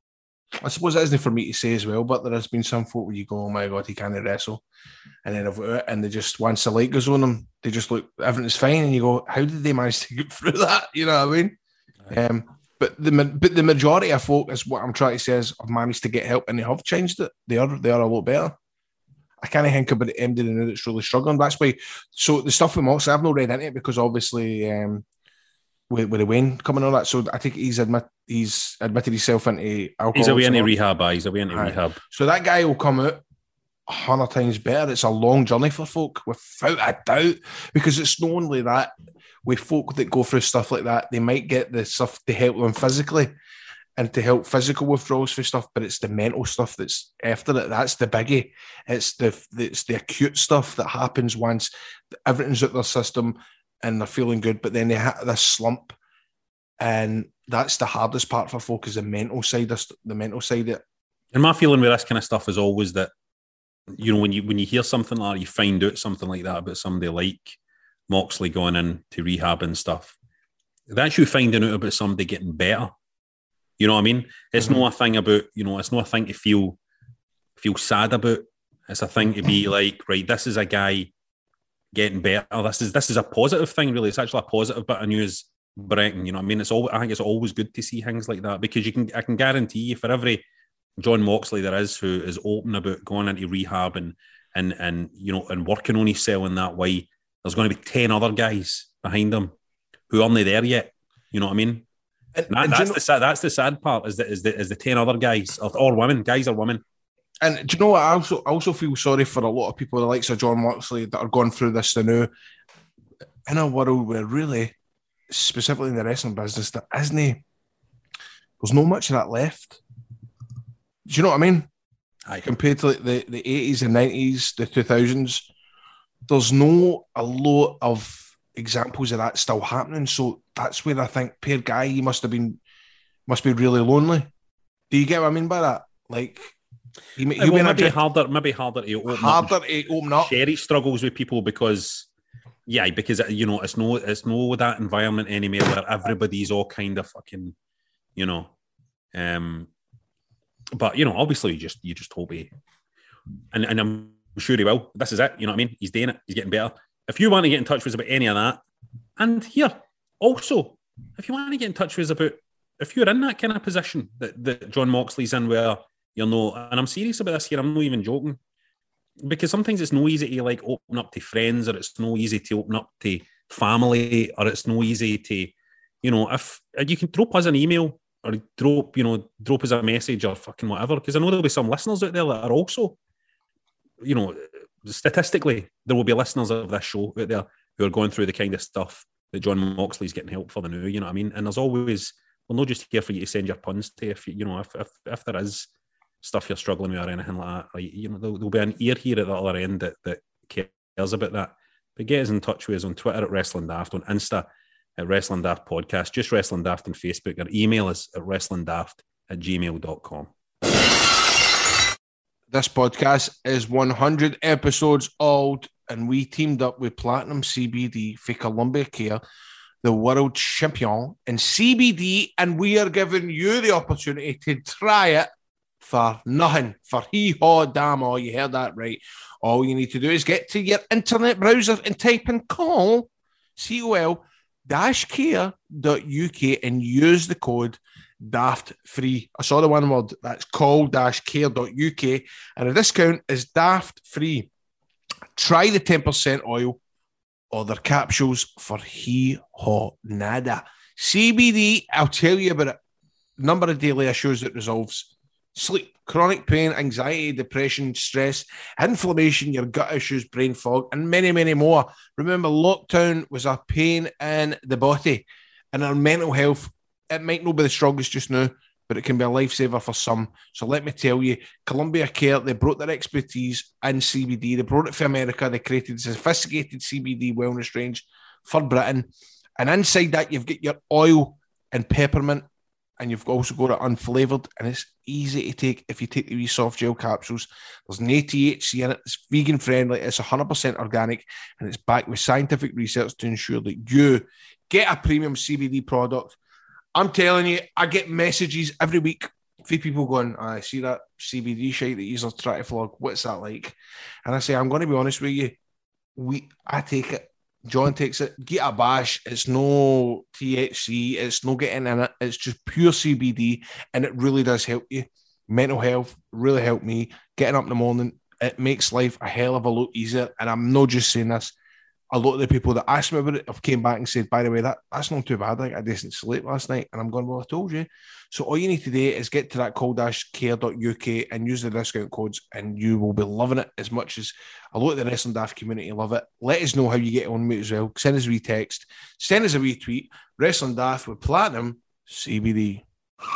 I suppose it isn't for me to say as well, but there has been some folk where you go, oh my God, he can't wrestle. And then and they just, once the light goes on them, they just look, everything's fine. And you go, how did they manage to get through that? You know what I mean? Right. But the majority of folk, is what I'm trying to say, is have managed to get help and they have changed it. They are a lot better. I can't think about the MD now that's really struggling. That's why. So the stuff with Moxley, I've not read into it because obviously with the Wayne coming on that. So I think he's admitted himself into alcohol. He's away into rehab. He's away into rehab. So that guy will come out 100 times better. It's a long journey for folk, without a doubt, because it's not only that. With folk that go through stuff like that, they might get the stuff to help them physically and to help physical withdrawals for stuff, but it's the mental stuff that's after it. That's the biggie. It's the acute stuff that happens once everything's out their system and they're feeling good, but then they hit this slump, and that's the hardest part for folk, is the mental side of it. And my feeling with this kind of stuff is always that, you know, when you hear something like that, you find out something like that about somebody like Moxley going into rehab and stuff, that's you finding out about somebody getting better. You know what I mean? It's not a thing about, you know, it's not a thing to feel sad about. It's a thing to be like, right, this is a guy getting better. This is a positive thing, really. It's actually a positive bit of news, Brenton. You know what I mean? I think it's always good to see things like that, because I can guarantee you, for every John Moxley there is who is open about going into rehab and you know, and working on himself in that way, there's going to be 10 other guys behind him who aren't there yet. You know what I mean? That's the sad part, is the 10 other guys or women, guys or women. And do you know what? I also feel sorry for a lot of people, the likes of John Moxley, that are going through this now in a world where really, specifically in the wrestling business, there's not much of that left. Do you know what I mean? Aye. Compared to like the 80s and 90s, the 2000s, there's no a lot of examples of that still happening. So that's where I think per guy, he must be really lonely. Do you get what I mean by that? Like, maybe harder to open up. Sherry struggles with people because you know, it's no that environment anymore where everybody's all kind of fucking, you know. But you know, obviously, you just hope he, and I'm sure he will. This is it. You know what I mean? He's doing it. He's getting better. If you want to get in touch with us about any of that, and here also, if you want to get in touch with us about, if you're in that kind of position that John Moxley's in, where you're not, and I'm serious about this here, I'm not even joking, because sometimes it's no easy to like open up to friends, or it's no easy to open up to family, or it's no easy to, you know, if you can drop us an email or drop us a message or fucking whatever, because I know there'll be some listeners out there that are also, you know, statistically, there will be listeners of this show out there who are going through the kind of stuff that John Moxley's getting help for the new, you know what I mean? And there's always, we're not just here for you to send your puns to, if there is stuff you're struggling with or anything like that, like, you know, there'll be an ear here at the other end that cares about that. But get us in touch with us on Twitter at Wrestling Daft, on Insta at Wrestling Daft Podcast, just Wrestling Daft on Facebook, or email us at wrestlingdaft@gmail.com. This podcast is 100 episodes old, and we teamed up with Platinum CBD for Columbia Care, the world champion in CBD, and we are giving you the opportunity to try it for nothing, for hee-haw, damn all. You heard that right. All you need to do is get to your internet browser and type in call-care.uk and use the code DAFT3. I saw the one word. That's call-care.uk, and the discount is DAFT3. Try the 10% oil or their capsules for hee-haw nada. CBD, I'll tell you about it. Number of daily issues it resolves: sleep, chronic pain, anxiety, depression, stress, inflammation, your gut issues, brain fog, and many, many more. Remember, lockdown was a pain in the body, and our mental health, it might not be the strongest just now, but it can be a lifesaver for some. So let me tell you, Columbia Care, they brought their expertise in CBD. They brought it for America. They created a sophisticated CBD wellness range for Britain. And inside that, you've got your oil and peppermint and you've also got it unflavoured, and it's easy to take if you take the wee soft gel capsules. There's no THC in it. It's vegan friendly. It's 100% organic, and it's backed with scientific research to ensure that you get a premium CBD product. I'm telling you, I get messages every week from people going, I see that CBD shit that you're trying to flog. What's that like? And I say, I'm going to be honest with you. I take it. John takes it. Get a bash. It's no THC. It's no getting in it. It's just pure CBD, and it really does help you. Mental health really helped me. Getting up in the morning, it makes life a hell of a lot easier. And I'm not just saying this. A lot of the people that asked me about it have came back and said, by the way, that's not too bad. I got a decent sleep last night. And I'm going, well, I told you. So all you need to do is get to that call-care.uk and use the discount codes, and you will be loving it as much as a lot of the Wrestling Daft community love it. Let us know how you get on with it as well. Send us a wee text. Send us a wee tweet. Wrestling Daft with Platinum CBD.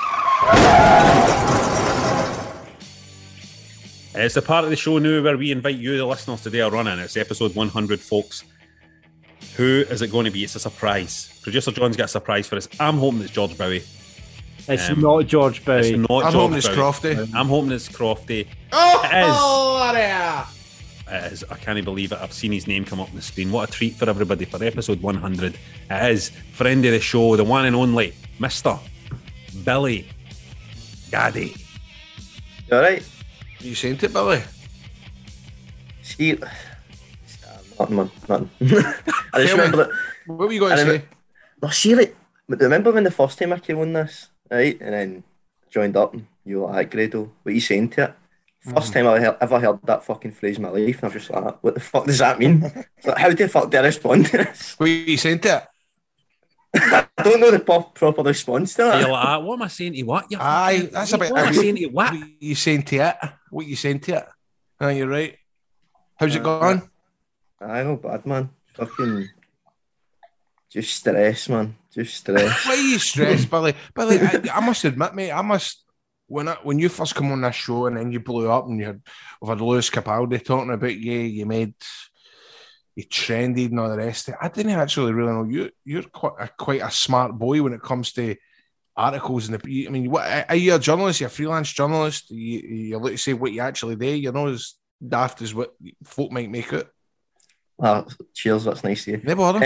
It's the part of the show now where we invite you, the listeners, to do a run-in. It's episode 100, folks. Who is it going to be? It's a surprise. Producer John's got a surprise for us. I'm hoping it's George Bowie. It's not George Bowie. It's not I'm George hoping it's Bowie. Crofty. I'm hoping it's Crofty. Oh, It is. I can't believe it. I've seen his name come up on the screen. What a treat for everybody for episode 100. It is friend of the show, the one and only Mr. Billy Gaddy. You alright? You sent it, Billy? See, nothing, man. Nothing. I just remember that. What were you going to say? No, see, like, remember when the first time I came on this, right? And then joined up, and you were like, Grado, what are you saying to it? First time I ever heard that fucking phrase in my life, and I was just like, what the fuck does that mean? So, how the fuck do I respond to this? What you sent it? I don't know the proper response to that. You're like, what am I saying to what? Aye, that's a bit. What am I saying to what? What you saying to it? What you saying to it? No, you're right. How's it going? I know, bad, man. Fucking just stress, man. Just stress. Why are you stressed, Billy? Billy, I must admit, mate, when you first come on this show and then you blew up and we've had Lewis Capaldi talking about you trended and all the rest of it. I didn't actually really know you're quite a smart boy when it comes to articles and I mean, what are you, a journalist? You're a freelance journalist? You like to say what you actually do? You're not as daft as what folk might make it. Cheers, that's nice of you. No bother.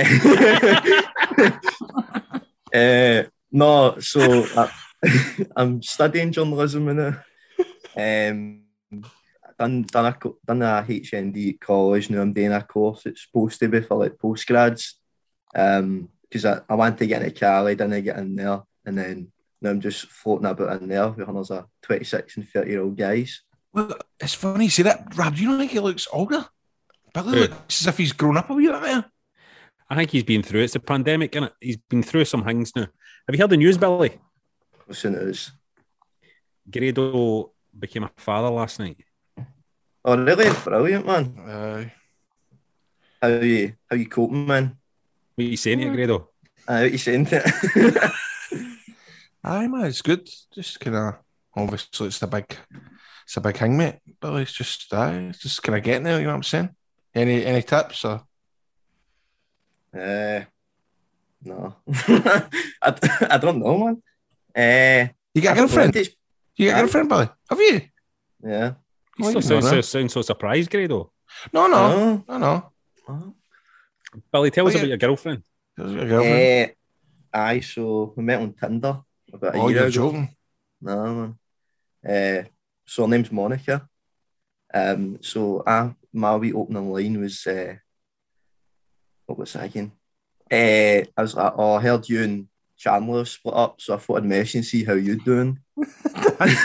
No, so I'm studying journalism now. Done a HND at college. Now I'm doing a course. It's supposed to be for like postgrads. Because I want to get into Cali, didn't get in there, and then now I'm just floating about in there with hundreds of 26 and 30-year-old guys. Well, it's funny you say that, Rab. Do you not think he looks older? Billy looks as if he's grown up a wee bit there. I think he's been through. It's a pandemic, innit? He's been through some things now. Have you heard the news, Billy? Listen, it is. Grado became a father last night. Oh, really? Brilliant, man. How you coping, man? What are you saying to it, Grado? What you saying to it? Aye, man, it's good. Just kind of, obviously, it's a big thing, mate. But it's just kind of getting there. You know what I'm saying? Any tips or? No, I don't know, man. You got a girlfriend? You got a girlfriend, Billy? Have you? Yeah. You still sound so surprised, Grado. No. Billy, tell us about your girlfriend. Aye, so we met on Tinder about a year ago. You're joking? No, man. So her name's Monica. So my wee opening line was, what was that again? I was like, I heard you and Chandler split up, so I thought I'd message and see how you're doing. That's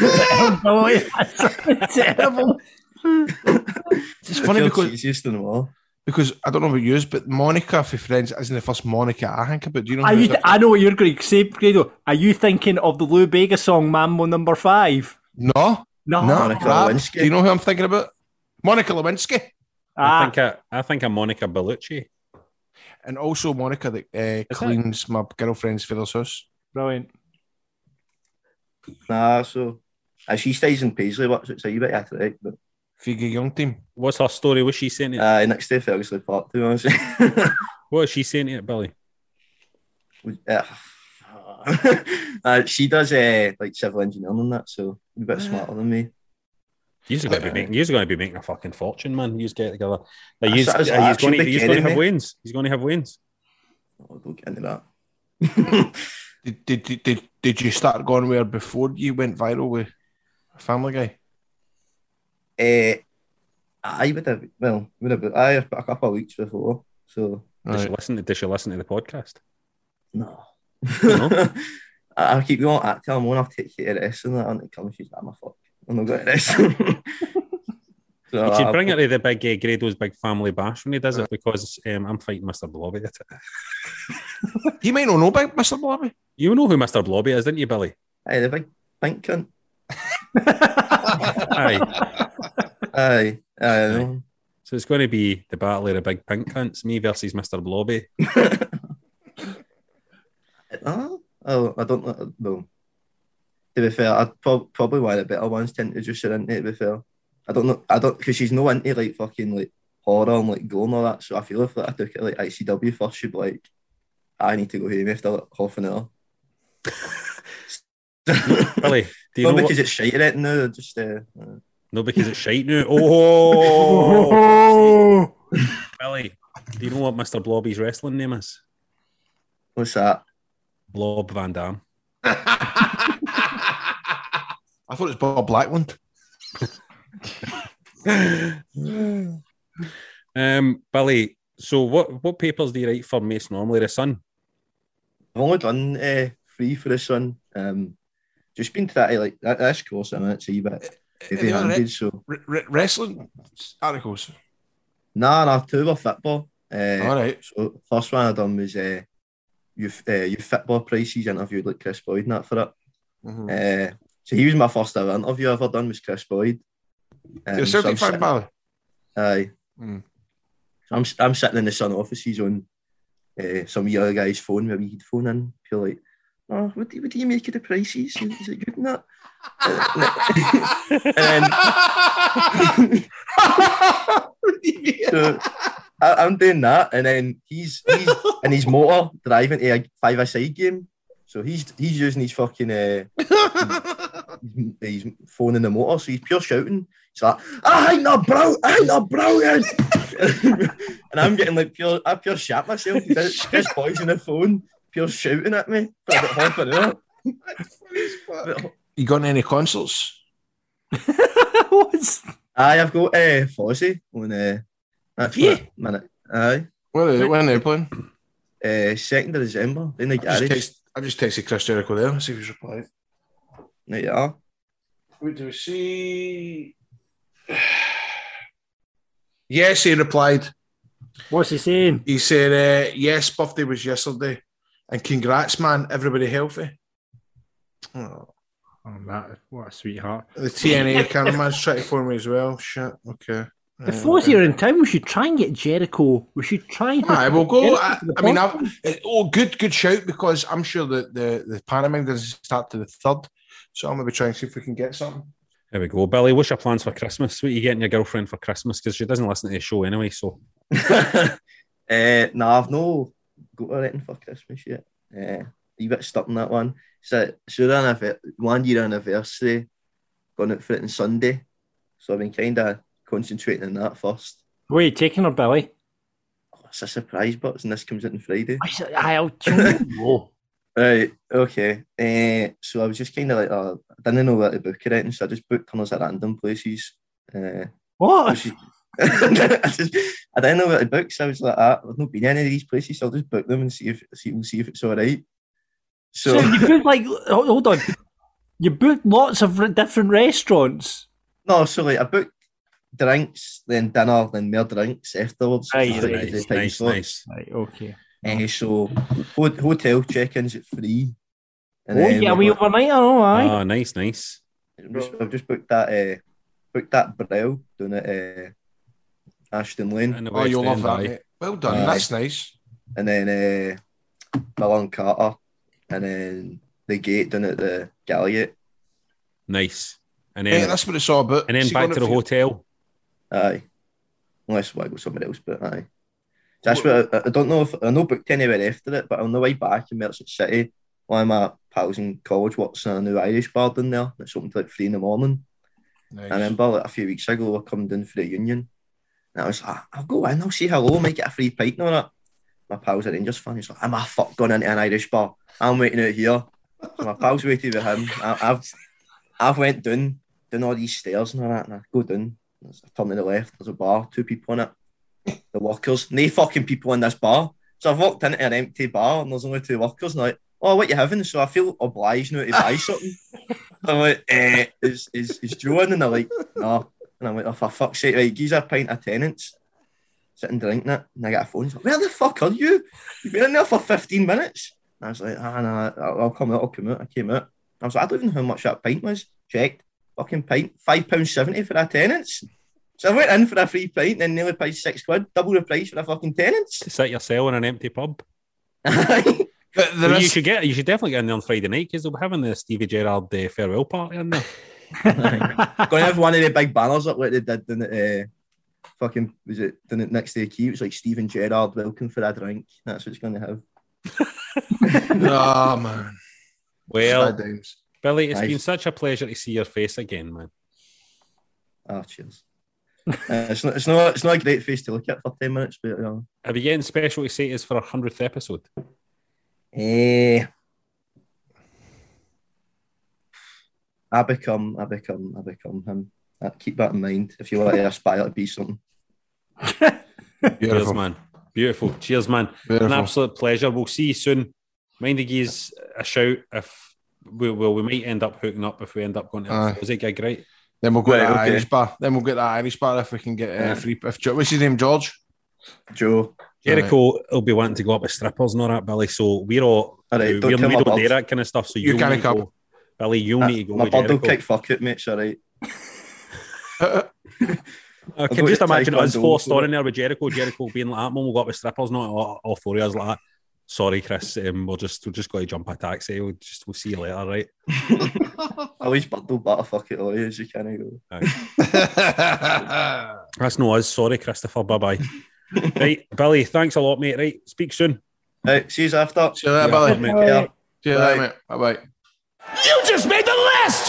terrible. It's funny because I don't know about yours, but Monica for Friends isn't the first Monica I think about. Do you know? I know what you're going to say, Grado. Are you thinking of the Lou Bega song Mambo No. 5? No. Monica Lewinsky. Do you know who I'm thinking about? Monica Lewinsky. I think I'm Monica Bellucci. And also Monica that cleans my girlfriend's father's house. Brilliant. Nah, so she stays in Paisley, so you bet you right, but Figure Young team. What's her story? What's she saying to it? Next day Ferguson Park, to be honest. What is she saying to it, Billy? She does like civil engineering and that, so a bit smarter than me. You're going to be making a fucking fortune, man. You get together. He's That's going actually to have me. wins. He's going to have wins. Oh, don't get into that. Did you start going where before you went viral with Family Guy? I would have a couple of weeks before. So Does she listen to the podcast? no. No? I keep going at her, I'm going to take you to wrestling and it comes, she's like, I'm a fuck. I'm not going to wrestling. So You should bring her to the big Grado's big family bash when he does it, because I'm fighting Mr. Blobby at it. You might not know about Mr. Blobby. You know who Mr. Blobby is, didn't you, Billy? Aye, the big pink cunt. Aye. Aye. I know. So it's going to be the battle of the big pink cunts, me versus Mr. Blobby. I don't know. No. To be fair, I'd probably one of the better ones tend to just sit into it, to be fair. I don't because she's no into like fucking like horror and like gore and all that. So I feel if like, I took it like ICW first, she'd be like, I need to go home after like half an hour. Billy, do you Not know because what? it's shite right now, just No, because it's shite now. Oh, Billy, do you know what Mr. Blobby's wrestling name is? what's that? Blob Van Dam. I thought it was Bob Blackland. Billy, so what papers do you write for Mace normally? The Sun? I've only done 3 for the Sun. Just been trying to like that's course. I mean, it's a wee bit heavy-handed. So Wrestling articles. nah, 2 were football. All right. So first one I done was youth football prices. Interviewed like Chris Boyd and that for it. Mm-hmm. So he was my first ever interview I ever done was Chris Boyd. You're a Celtic fan, Bally? Aye. Mm. I'm sitting in the Sun offices on some of the other guy's phone, maybe he'd phone in, feel like, oh, what do you make of the prices? Is it good in that? So I'm doing that, and then he's in his motor driving to a 5-a-side game. So he's using his fucking his phone in the motor, so he's pure shouting. He's like, I ain't not brilliant. And I'm getting like I pure shat myself. This boy's on the phone, pure shouting at me for about half an hour. You got any concerts? I've got Fozzy on that's Yeah. minute. Aye. When are they playing? 2nd of December in the garage. I just texted Chris Jericho there and see if he's replied. There you are. What do we see? Yes, he replied. What's he saying? He said, yes, birthday was yesterday. And congrats, man. Everybody healthy. Oh, What a sweetheart. the TNA cameraman's trying to phone me as well. Shit. Okay. If Fozzy are in town, we should try and get Jericho. We should try and... Aye, we'll go. Get him to the I mean, podcast. good shout, because I'm sure that the pantomime doesn't start to the 3rd. So I'm going to try and see if we can get something. There we go. Billy, what's your plans for Christmas? What are you getting your girlfriend for Christmas? Because she doesn't listen to the show anyway, so... Nah, I've no got anything for Christmas yet. A bit stuck on that one. So 1 year anniversary, going out for it on Sunday. So I've been kind of concentrating on that first. Where are you taking her, Billy? Oh, it's a surprise box, and this comes out on Friday. I'll know. Right, okay. So I was just kind of like, I didn't know where to book it at, so I just booked tunnels at random places. What? I didn't know where to book, so I was like, I've not been in any of these places, so I'll just book them and see if it's all right. So you booked hold on. You booked lots of different restaurants. No, so like I booked drinks, then dinner, then more drinks afterwards. Aye, Nice. Right, okay. So hotel check-ins at 3. And Oh yeah, we overnight, aye. Oh, nice. I've just booked that Brel down at Ashton Lane. In the Oh, West you'll love End, that, aye. mate. Well done. Aye. That's nice. And then Milan Carter, and then the gate down at the Galliot. Nice. And Hey, then, that's what it's all about. and then See, back going to the for- hotel. Aye. Unless I go somewhere else, but aye. That's what I don't know if I know booked anywhere after it, but I'll know way back in Merchant City. one of my pals in college works in a new Irish bar down there. It's open till like 3 a.m. Nice. I remember like a few weeks ago, I come down for the union. And I was like, I'll go in, I'll say hello, might get a free pint and all that. My pal's a Rangers fan. He's like, I'm a fuck going into an Irish bar. I'm waiting out here. So my pal's waiting with him. I've went down all these stairs and all that, and I go down. I turn to the left, there's a bar, 2 people in it. The workers, no fucking people in this bar. So I've walked into an empty bar and there's only 2 workers, and I'm like, oh, what you having? So I feel obliged now to buy something. I'm like, is Joe in? And they're like, no. And I'm like, oh, for fuck's sake, right, give us a pint of Tennent's. Sitting drinking it, and I get a phone. He's like, where the fuck are you? You've been in there for 15 minutes. And I was like, no, I'll come out. I came out. I was like, I don't even know how much that pint was. Checked. Fucking pint. £5.70 for that Tennent's. So I went in for a free pint and then nearly paid £6, double the price for a fucking Tennent's. To sit yourself in an empty pub. But Well, you should definitely get in there on Friday night because they'll be having the Stevie Gerrard farewell party in there. Going to have one of the big banners up like they did in it. Fucking was it next to the key? It was like Steven Gerrard, welcome for a drink. That's what it's going to have. Oh man. Well, Billy, it's Nice. been such a pleasure to see your face again, man. Ah, cheers. It's not a great face to look at for 10 minutes, but Are you getting special to say it is for our 100th episode? I become him. Keep that in mind if you want to aspire to be something. Cheers, man. Beautiful. Cheers, man. Beautiful. An absolute pleasure. We'll see you soon. Mind to give us a shout if we might end up hooking up if we end up going to a Aussie gig, right? Then we'll go to Right, the okay. Irish bar. Then we'll get that Irish bar if we can get free. What's his name? George? Joe. Jericho will be wanting to go up with strippers and all that, Billy. So we're all All right, we don't don't kill my do bird. that kind of stuff. So You you'll can't need to come. go. Billy, you'll need to go My with bird will Jericho. kick fuck it, mate. It's all right. I can go just to imagine us Taekwondo four for standing there with Jericho being like, "Mum, we'll go up with strippers." Not all 4 years like that. Sorry, Chris. We'll just go to jump a taxi. We'll see you later, right? At least bird will batter fuck it all as you can go. That's no us. Sorry, Christopher. Bye bye. Right, Billy. Thanks a lot, mate. Right, speak soon. Right, see you after. See you later, Yeah, Billy. mate. Yeah. See you later, mate. Bye-bye. You just made the list!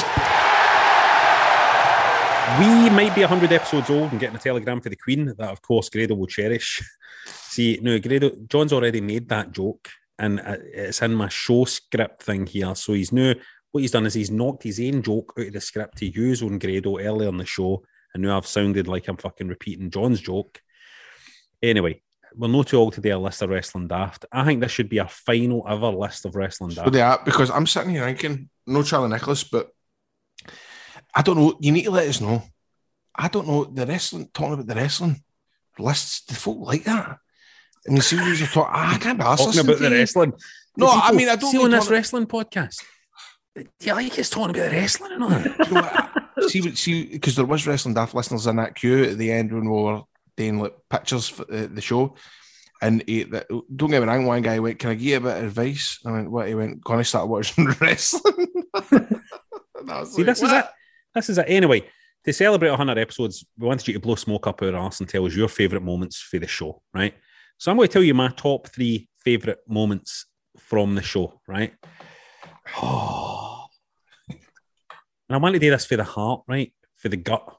We might be 100 episodes old and getting a telegram for the Queen that, of course, Grado will cherish. See, no, John's already made that joke, and it's in my show script thing here. So what he's done is he's knocked his own joke out of the script to use on Grado earlier in the show, and now I've sounded like I'm fucking repeating John's joke. Anyway, we're not too old to do a list of Wrestling Daft. I think this should be our final ever list of Wrestling So Daft. they are, because I'm sitting here thinking, no Charlie Nicholas, but I don't know. You need to let us know. I don't know. The wrestling, talking about the wrestling lists, the folk like that. And you see what you're talking, I can't be arsed Talking listening about to the you. wrestling. No, People I mean, I don't see mean on this talking- wrestling podcast. Do you like us talking about wrestling and all that? You know what, see, because there was Wrestling Daft listeners in that queue at the end when we were doing like pictures for the show. And don't get me wrong, one guy went, "Can I give you a bit of advice?" I went, "What?" He went, "Gonna start watching wrestling." See, this is it. This is it. Anyway, to celebrate 100 episodes, we wanted you to blow smoke up our arse and tell us your favourite moments for the show, right? So I'm going to tell you my top 3 favourite moments from the show, right? Oh. And I want to do this for the heart, right? For the gut.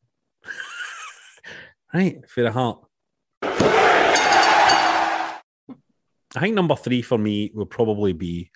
Right? For the heart. I think number 3 for me will probably be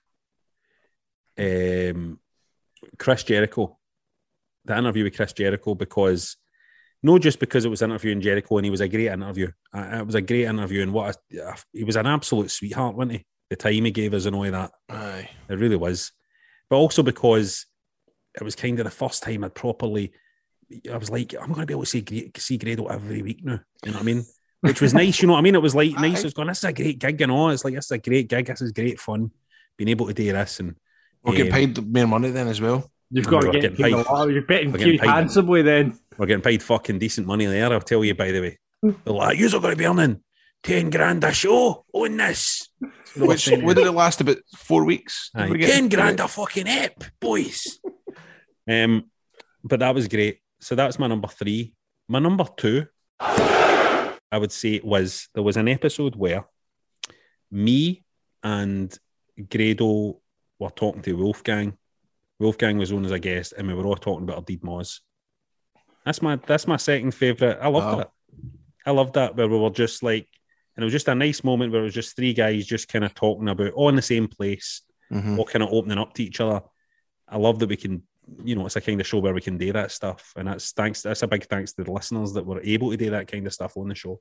Chris Jericho. The interview with Chris Jericho, because not just because it was interviewing Jericho and he was a great interview. It was a great interview, and he was an absolute sweetheart, wasn't he? The time he gave us and all of that. Aye. It really was. But also because it was kind of the first time I was like, I'm going to be able to see Grado every week now. You know what I mean? Which was nice, you know what I mean? It was like nice. It was going, this is a great gig and all. It's like, this is a great gig. This is great fun. Being able to do this. And We'll get paid more money then as well. You've got to We're get getting paid a paid. lot. You're getting We're getting paid paid. handsomely then. we're getting paid fucking decent money there, I'll tell you, by the way. They're like, you're going to be earning 10 grand a show on this. What did it last? About 4 weks? Aye, Did we get 10 grand a fucking ep, boys. But that was great. So that's my number 3. My number 2, I would say, there was an episode where me and Grado were talking to Wolfgang. Wolfgang was on as a guest, and we were all talking about Ardid Moz. That's my second favourite. I loved it. I loved that, where we were just like, and it was just a nice moment where it was just three guys just kind of talking about all in the same place, all kind of opening up to each other. I love that we can, it's a kind of show where we can do that stuff, and that's a big thanks to the listeners that were able to do that kind of stuff on the show.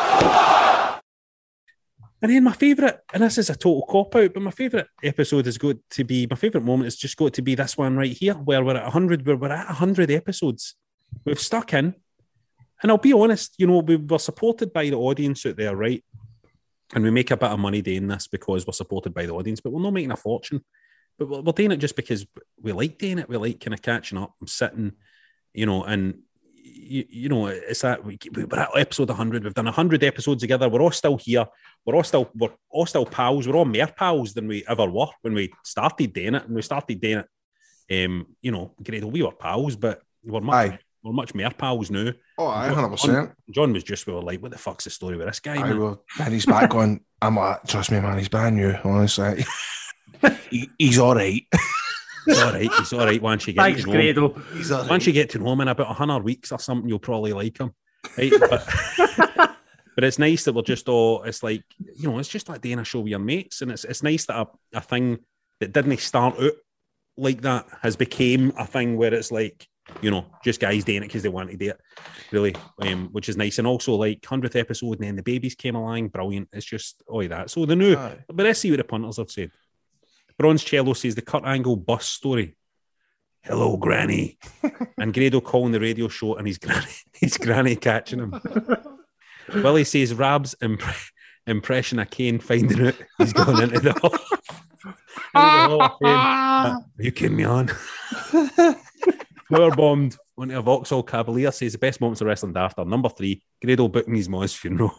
And then my favourite, and this is a total cop-out, but my favourite episode is going to be, my favourite moment is just got to be this one right here, where we're at 100 episodes. We've stuck in, and I'll be honest, we were supported by the audience out there, right? And we make a bit of money doing this because we're supported by the audience, but we're not making a fortune. But we're doing it just because we like doing it. We like kind of catching up and sitting, and it's that we're at episode 100. We've done 100 episodes together. We're all still here. We're all still pals. We're all more pals than we ever were when we started doing it. And we started doing it, Grado, we were pals, but we're much more pals now. Oh, 100%. John was just, we were like, what the fuck's the story with this guy? And he's back going, I'm like, trust me, man, he's brand new, honestly. He's all right. He's all right once you get to know him. Grado. Once you get to know him in about 100 weeks or something, you'll probably like him. Right? But it's nice that we're just all, it's like, it's just like doing a show with your mates. And it's nice that a thing that didn't start out like that has became a thing where it's like, just guys doing it because they want to do it, really, which is nice. And also, like, 100th episode, and then the babies came along, brilliant. It's just all that. So the new, but let's see what the punters have said. Bronze Cello says the Kurt Angle bus story. Hello, Granny. And Grado calling the radio show and his granny catching him. Willie says Rab's impression of Kane finding out he's going into the Hall of Fame. Are you kidding me on? Power bombed onto a Vauxhall Cavalier says the best moments of wrestling after. Number 3, Grado booking his mom's funeral.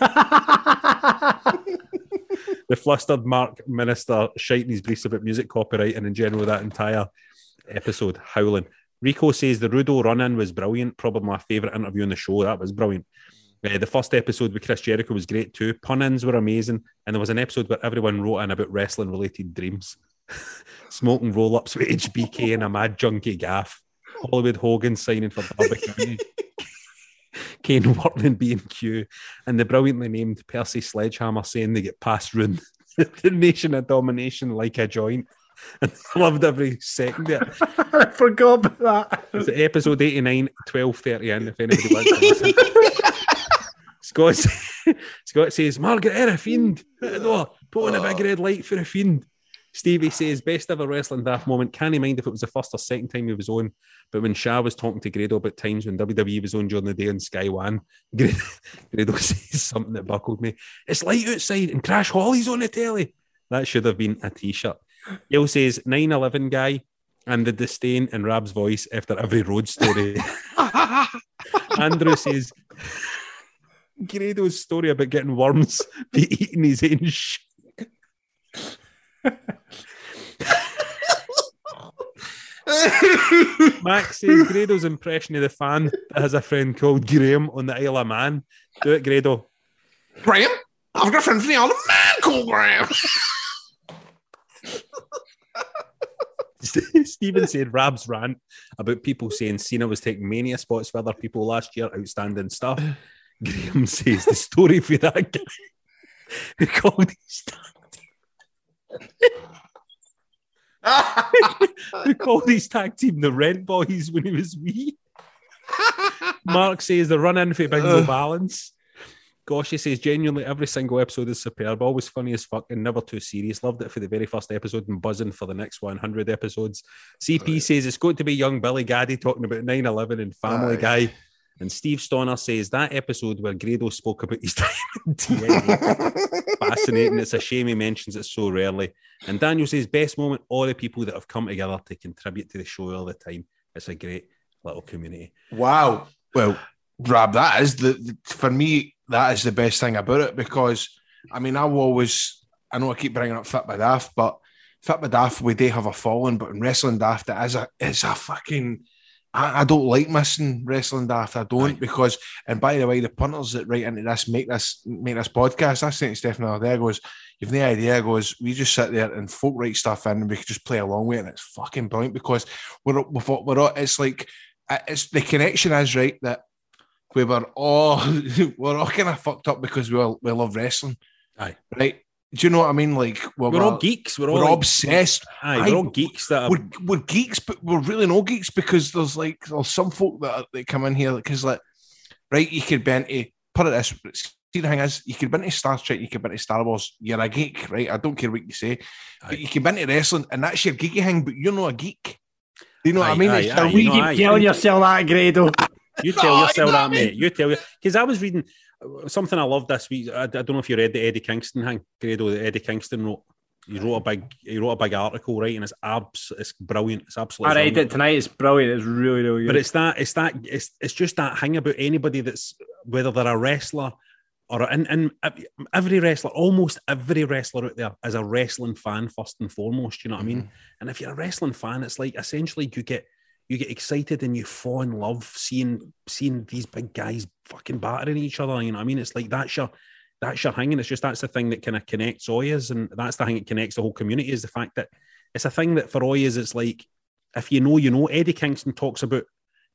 The flustered Mark Minister shiting his briefs about music copyright and in general that entire episode howling. Rico says the Rudo run-in was brilliant. Probably my favourite interview on the show. That was brilliant. The first episode with Chris Jericho was great too. Pun-ins were amazing. And there was an episode where everyone wrote in about wrestling-related dreams. Smoking roll-ups with HBK and a mad junkie gaff. Hollywood Hogan signing for barbecue. Kane Wortman B&Q, and the brilliantly named Percy Sledgehammer saying they get past Rune. The Nation of Domination like a joint. And I loved every second of it. I forgot about that. It's episode 89, 12:30 in, if anybody wants to listen. Scott says, Margaret era fiend. Put on a big red light for a fiend. Stevie says, best ever wrestling daft moment. Can't mind if it was the first or second time he was on, but when Shah was talking to Grado about times when WWE was on during the day on Sky One, Grado says something that buckled me. It's light outside and Crash Holly's on the telly. That should have been a t-shirt. Gail says, 9/11 guy and the disdain in Rab's voice after every road story. Andrew says, Grado's story about getting worms be eating his own shit. Max says Grado's impression of the fan that has a friend called Graham on the Isle of Man. Do it, Grado. Graham? I've got a friend from the Isle of Man called Graham. Stephen said Rab's rant about people saying Cena was taking mania spots for other people last year, outstanding stuff. Graham says the story for that guy who called his who called his tag team the Red Boys when he was wee. Mark says the run-in for Bingo Balance. Gosh, he says genuinely every single episode is superb, always funny as fuck and never too serious. Loved it for the very first episode and buzzing for the next 100 episodes. CP says it's got to be young Billy Gaddy talking about 9/11 and Family Guy. And Steve Stoner says that episode where Grado spoke about his time in TNA. Fascinating. It's a shame he mentions it so rarely. And Daniel says best moment, all the people that have come together to contribute to the show all the time. It's a great little community. Wow. Well, Rab, that is for me, that is the best thing about it, because I mean, I know I keep bringing up Fit by Daft, but Fit by Daft, we do have a following, but in Wrestling Daft, it's a fucking, I don't like missing Wrestling Daft. I don't, because, and by the way, the punters that write into this make this podcast, I sent to Stephen the other day, goes, you've no idea. Goes, we just sit there and folk write stuff in, and we can just play along with it, and it's fucking brilliant because we're all, it's like it's the connection is right that we were all we're all kind of fucked up because we love wrestling. Aye, right. Do you know what I mean? Like we're all geeks. We're all obsessed. We're all geeks. We're geeks, but we're really no geeks because there's some folk that come in here because right, you could be into put it this. See, the thing is, you could be into Star Trek, you could be into Star Wars. You're a geek, right? I don't care what you say, but you could be into wrestling, and that's your geeky thing. But you're not a geek. Do you know what I mean? You keep telling yourself that, Grado. You tell yourself that, mate. You tell you because I was reading something I loved this week. I don't know if you read the Eddie Kingston thing, Grado. That Eddie Kingston wrote. He wrote a big article, right? And it's brilliant. It's absolutely. I read it tonight. It's brilliant. It's really, really good. But it's just that thing about anybody that's whether they're a wrestler or and every wrestler, almost every wrestler out there is a wrestling fan first and foremost. You know what I mean? And if you're a wrestling fan, it's like essentially you get excited and you fall in love seeing these big guys fucking battering each other. You know what I mean? It's like that's your thing, and it's just that's the thing that kind of connects Oyas, and that's the thing that connects the whole community is the fact that it's a thing that for Oyas it's like if you know. Eddie Kingston talks about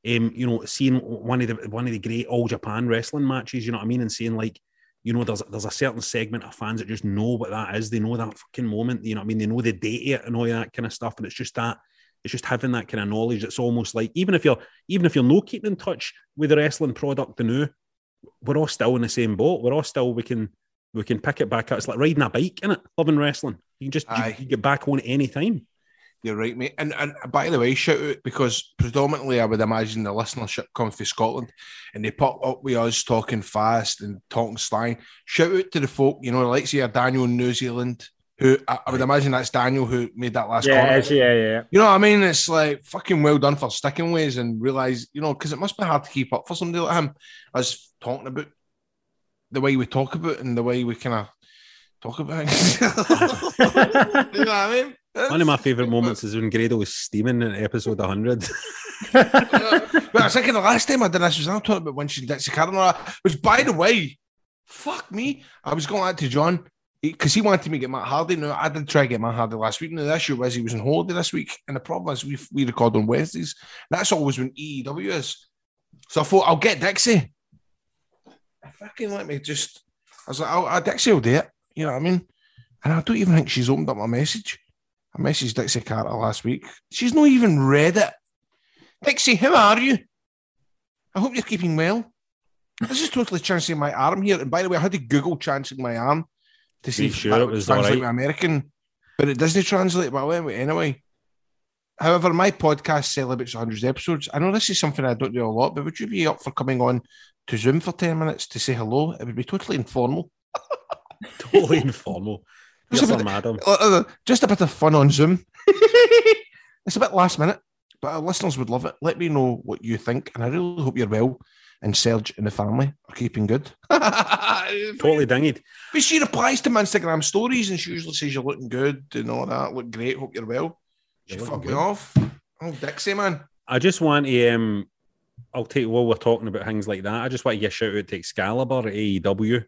seeing one of the great All Japan wrestling matches, you know what I mean, and saying like, you know, there's a certain segment of fans that just know what that is. They know that fucking moment, you know what I mean? They know the date it and all that kind of stuff, and it's just having that kind of knowledge. It's almost like even if you're not keeping in touch with the wrestling product anew, we're all still in the same boat. We're all still we can pick it back up. It's like riding a bike, innit? Loving wrestling. You can just you get back on at any time. You're right, mate. And by the way, shout out because predominantly I would imagine the listenership comes from Scotland and they pop up with us talking fast and talking slang. Shout out to the folk, you know, like say Daniel in New Zealand, who I would imagine that's Daniel who made that last comment. Yeah. You know what I mean? It's like fucking well done for sticking ways and realise, you know, because it must be hard to keep up for somebody like him. Us talking about the way we talk about and the way we kind of talk about it. You know what I mean? One of my favourite moments is when Grado was steaming in episode 100. But I was thinking the last time I did this was I'm talking about when she Dixie Carter, which by the way, fuck me, I was going out to John because he wanted me to get Matt Hardy. Now I did try to get Matt Hardy last week. Now the issue was he was on holiday this week, and the problem is we record on Wednesdays. That's always when EEW is. So I thought I'll get Dixie. Fucking let me just. I was like, Dixie will do it. You know what I mean? And I don't even think she's opened up my message. I messaged Dixie Carter last week. She's not even read it. Dixie, how are you? I hope you're keeping well. This is totally chancing my arm here. And by the way, I had to Google chancing my arm to see if it was translate American. But it doesn't translate, but I went with it anyway. However, my podcast celebrates 100 episodes. I know this is something I don't do a lot, but would you be up for coming on to Zoom for 10 minutes to say hello? It would be totally informal. Totally informal. Just a bit of fun on Zoom. It's a bit last minute, but our listeners would love it. Let me know what you think, and I really hope you're well. And Serge and the family are keeping good. Totally dinged. But she replies to my Instagram stories, and she usually says you're looking good and all that. Look great. Hope you're well. She fucked me off. Oh, Dixie, man. I just want to. I'll take while we're talking about things like that. I just want to give a shout out to Excalibur at AEW.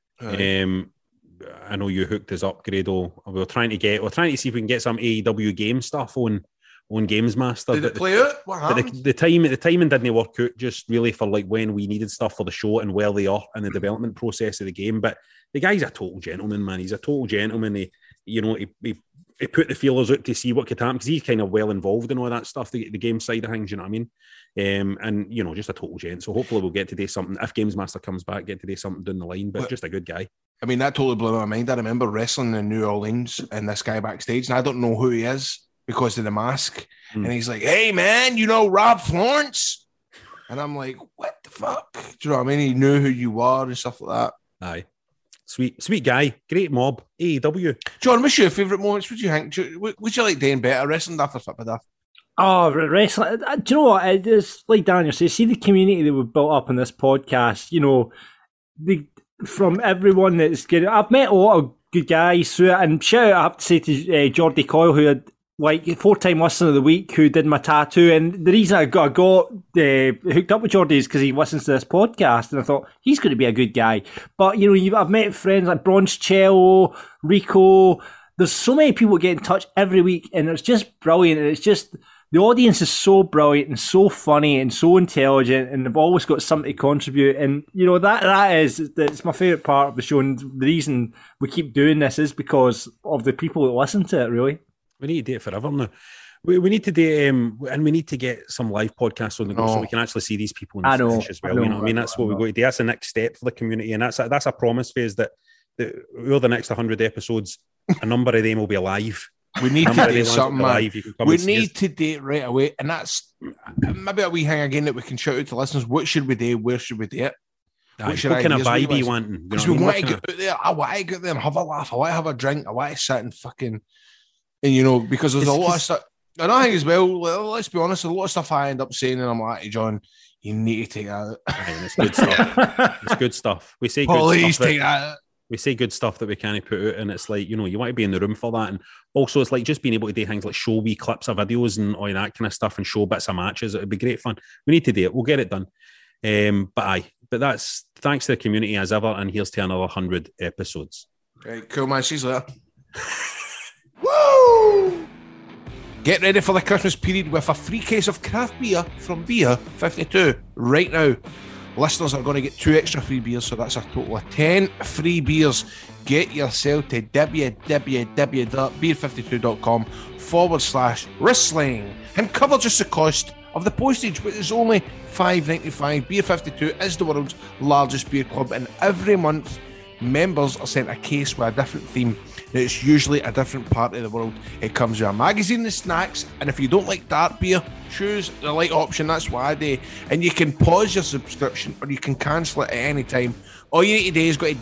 I know you hooked us up, Grado. We're trying to see if we can get some AEW game stuff on Games Master. Did it play out? What happened? The timing didn't work out just really for like when we needed stuff for the show and where they are in the development process of the game. But the guy's a total gentleman, man. He's a total gentleman. He put the feelers out to see what could happen because he's kind of well involved in all that stuff, the game side of things, you know what I mean? And, you know, just a total gent. So hopefully we'll get to do something. If Games Master comes back, get to do something down the line, but just a good guy. I mean, that totally blew my mind. I remember wrestling in New Orleans and this guy backstage, and I don't know who he is because of the mask. And he's like, hey, man, you know Rob Florence? And I'm like, what the fuck? Do you know what I mean? He knew who you were and stuff like that. Aye. Sweet guy. Great mob. AEW. John, what's your favourite moments? What do you think? Would you like doing better, wrestling after Flip of Death? Oh, wrestling. Do you know what? It's like Daniel says, see the community that we've built up on this podcast, you know, from everyone that's good. I've met a lot of good guys through it, and shout out, I have to say to Jordy Coyle, who like 4-time listener of the week who did my tattoo, and the reason I got hooked up with Jordy is because he listens to this podcast, and I thought he's going to be a good guy. But I've met friends like Broncello, Rico. There's so many people get in touch every week, and it's just brilliant. And it's just the audience is so brilliant and so funny and so intelligent, and they've always got something to contribute. And that's my favourite part of the show. And the reason we keep doing this is because of the people that listen to it. Really, we need to do it forever now. We need to do, and we need to get some live podcasts on the go so we can actually see these people in the flesh as well. That's what we're going to do. That's the next step for the community, and that's a promise phase that over the next 100 episodes, a number of them will be alive. We need to do something, man. We need to do it right away. And that's maybe a wee thing again that we can shout out to listeners. What should we do? Where should we do it? What kind of vibe you wanting? Because we want to get out there. I want to get there and have a laugh. I want to have a drink. I want to sit and fucking... And, because there's a lot of stuff... And I think as well, let's be honest, a lot of stuff I end up saying, and I'm like, hey, John, you need to take that out. It's good stuff. It's good stuff. We say good stuff. Take that out. We say good stuff that we can't put out, and it's like, you want to be in the room for that. And also, it's like just being able to do things like show wee clips of videos and all that kind of stuff and show bits of matches. It would be great fun. We need to do it. We'll get it done. But that's thanks to the community as ever. And here's to another 100 episodes. Right, cool, man. See you later. Woo! Get ready for the Christmas period with a free case of craft beer from Beer 52 right now. Listeners are going to get 2 extra free beers, so that's a total of 10 free beers. Get yourself to www.beer52.com/wrestling and cover just the cost of the postage, which is only $5.95. Beer 52 is the world's largest beer club, and every month members are sent a case with a different theme. Now, it's usually a different part of the world. It comes with a magazine and snacks, and if you don't like dark beer, choose the light option. That's what I do. And you can pause your subscription or you can cancel it at any time. All you need to do is go to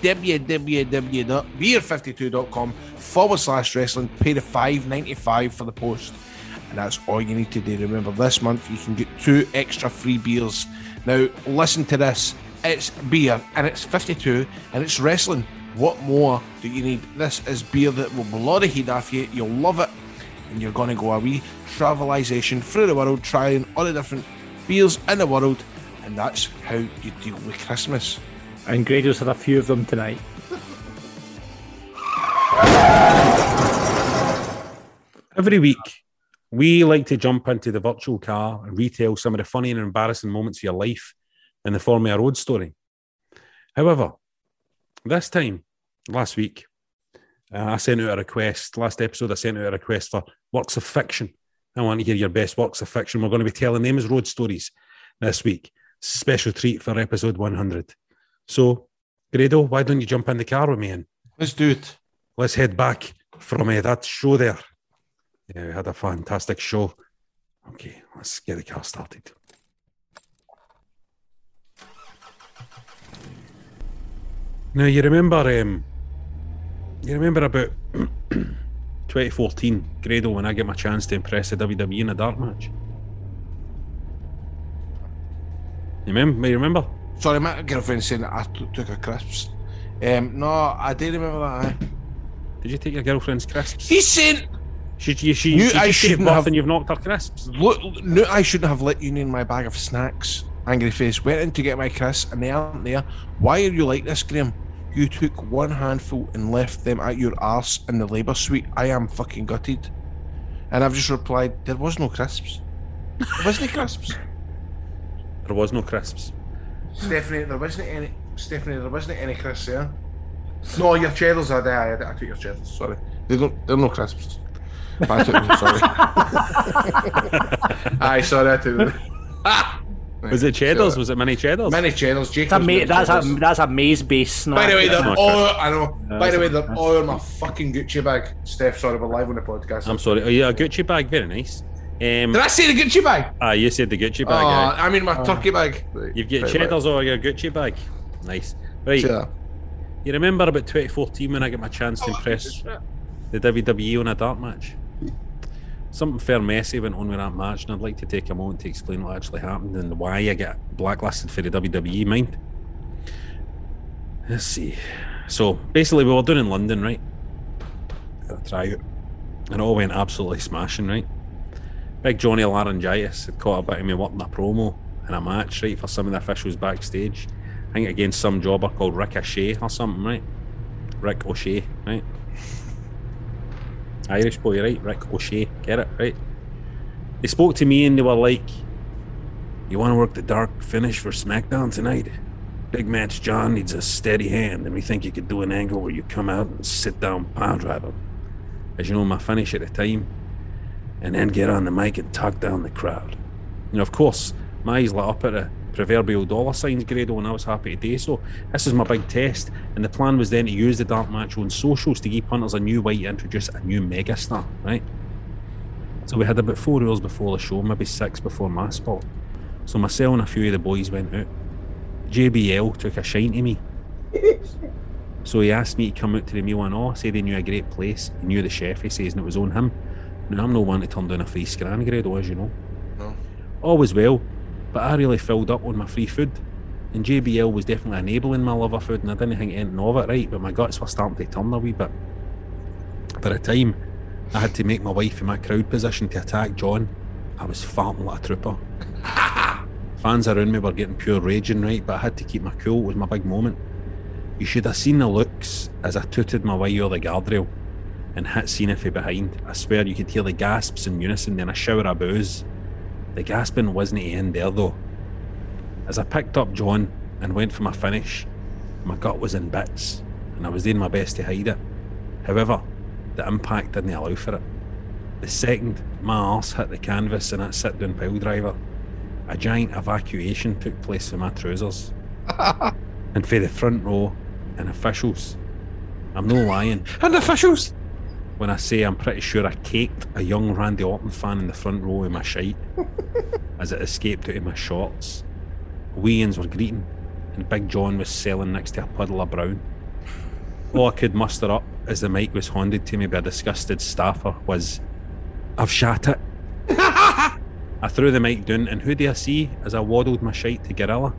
www.beer52.com/wrestling, pay the $5.95 for the post, and that's all you need to do. Remember, this month you can get 2 extra free beers. Now, listen to this. It's beer, and it's 52, and it's wrestling. What more do you need? This is beer that will blow the heat off you. You'll love it, and you're going to go a wee travelization through the world, trying all the different beers in the world, and that's how you deal with Christmas. And Grado's had a few of them tonight. Every week, we like to jump into the virtual car and retell some of the funny and embarrassing moments of your life in the form of a road story. However, this time, last week, I sent out a request. Last episode, I sent out a request for works of fiction. I want to hear your best works of fiction. We're going to be telling them as road stories this week. Special treat for episode 100. So, Grado, why don't you jump in the car with me? And let's do it. Let's head back from that show there. Yeah, we had a fantastic show. Okay, let's get the car started. Now, you remember about 2014, Grado, when I get my chance to impress the WWE in a dark match? You remember? Sorry, my girlfriend saying that I took her crisps. No, I do remember that. Did you take your girlfriend's crisps? He's saying... She shouldn't have... And you've knocked her crisps. Look, no, I shouldn't have let you in my bag of snacks. Angry face. Went in to get my crisps and they aren't there. Why are you like this, Graham? You took one handful and left them at your arse in the labour suite. I am fucking gutted. And I've just replied, there was no crisps. There wasn't crisps. There was no crisps. Stephanie, there wasn't any crisps there. No, your cheddars are there. I took your cheddars. Sorry, they're no crisps. I took them. Sorry. Aye, sorry, I took them. Was it cheddars? Was it mini cheddars? Mini cheddars. That's a maize-based snack. By the way, they're all. I know. By the way, they're all in my fucking Gucci bag. Steph, sorry, we're live on the podcast. I'm sorry. Oh, yeah, a Gucci bag. Very nice. Did I say the Gucci bag? You said the Gucci bag. I mean my turkey bag. You've got cheddars or your Gucci bag. Nice. Right. Sure. You remember about 2014 when I got my chance to impress the WWE on a dark match? Something fair messy went on with that match, and I'd like to take a moment to explain what actually happened and why I got blacklisted for the WWE, mind. Let's see. So, basically, we were doing in London, right? Got a tryout. And it all went absolutely smashing, right? Big Johnny Laryngitis had caught a bit of me working a promo in a match, right, for some of the officials backstage. I think against some jobber called Rick O'Shea or something, right? Rick O'Shea, right? Irish boy, right? Rick O'Shea, get it, right? They spoke to me and they were like, you want to work the dark finish for SmackDown tonight? Big Match John needs a steady hand, and we think you could do an angle where you come out and sit down power drive him, as you know, my finish at the time, and then get on the mic and talk down the crowd. You know, of course, my eyes lit up at the proverbial dollar signs, Grado, and I was happy to do so. This is my big test, and the plan was then to use the dark match on socials to give punters a new way to introduce a new megastar, right? So we had about 4 hours before the show, maybe 6 before my spot. So myself and a few of the boys went out. JBL took a shine to me. So he asked me to come out to the meal and all. Said he knew a great place. He knew the chef, he says, and it was on him. Now, I'm no one to turn down a free scran, Grado, as you know. No. All was well, but I really filled up on my free food. And JBL was definitely enabling my love of food, and I didn't think anything of it, right? But my guts were starting to turn a wee bit. By the time I had to make my wife in my crowd position to attack John, I was farting like a trooper. Fans around me were getting pure raging, right? But I had to keep my cool. It was my big moment. You should have seen the looks as I tooted my way over the guardrail and hit Cena from behind. I swear you could hear the gasps in unison, then a shower of boos. The gasping wasn't the end there though. As I picked up John and went for my finish, my gut was in bits and I was doing my best to hide it. However, the impact didn't allow for it. The second my arse hit the canvas in that sit-down pile driver, a giant evacuation took place for my trousers. And for the front row and officials, I'm no lying. And officials? When I say I'm pretty sure I caked a young Randy Orton fan in the front row with my shite as it escaped out of my shorts. Weigh-ins were greeting, and Big John was selling next to a puddle of brown. All I could muster up as the mic was handed to me by a disgusted staffer was, "I've shat it." I threw the mic down, and who do I see as I waddled my shite to Gorilla?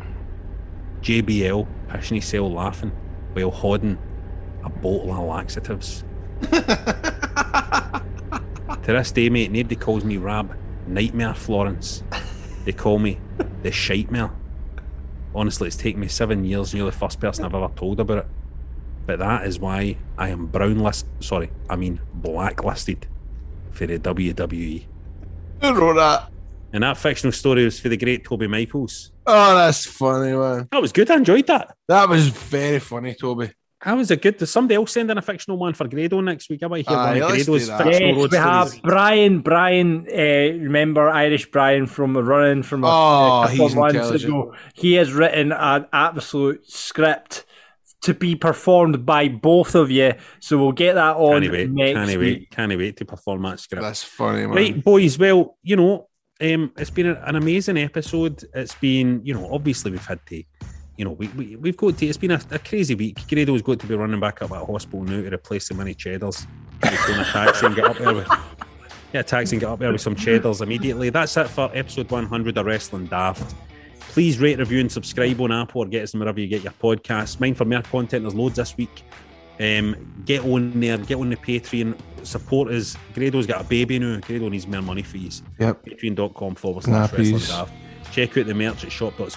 JBL pissing himself laughing while holding a bottle of laxatives. To this day, mate, nobody calls me Rab Nightmare Florence. They call me the Shite-mare. Honestly, it's taken me 7 years and you're the first person I've ever told about it. But that is why I am blacklisted for the WWE. Who wrote that? And that fictional story was for the great Toby Michaels. Oh, that's funny, man. That was good. I enjoyed that. That was very funny, Toby. How was it good? Does somebody else send in a fictional one for Grado next week? I want to hear one of let's Grado's do that. fictional Yes, road we have stories. Brian, remember Irish Brian from running from a couple he's of months intelligent. ago. He has written an absolute script to be performed by both of you, so we'll get that on next week. Can't wait to perform that script. That's funny, man. Right, boys, well, you know, it's been an amazing episode. It's been, you know, obviously we've had to, you know, we've got to, it's been a crazy week. Grado's got to be running back up at hospital now to replace the many cheddars. He's going to taxi and get up there with some cheddars immediately. That's it for episode 100 of Wrestling Daft. Please rate, review and subscribe on Apple or get us wherever you get your podcasts. Mind for more content, there's loads this week. Get on there, get on the Patreon, support us. Grado's got a baby now. Grado needs more money for you. Yep. Patreon.com/Wrestling Daft. Check out the merch at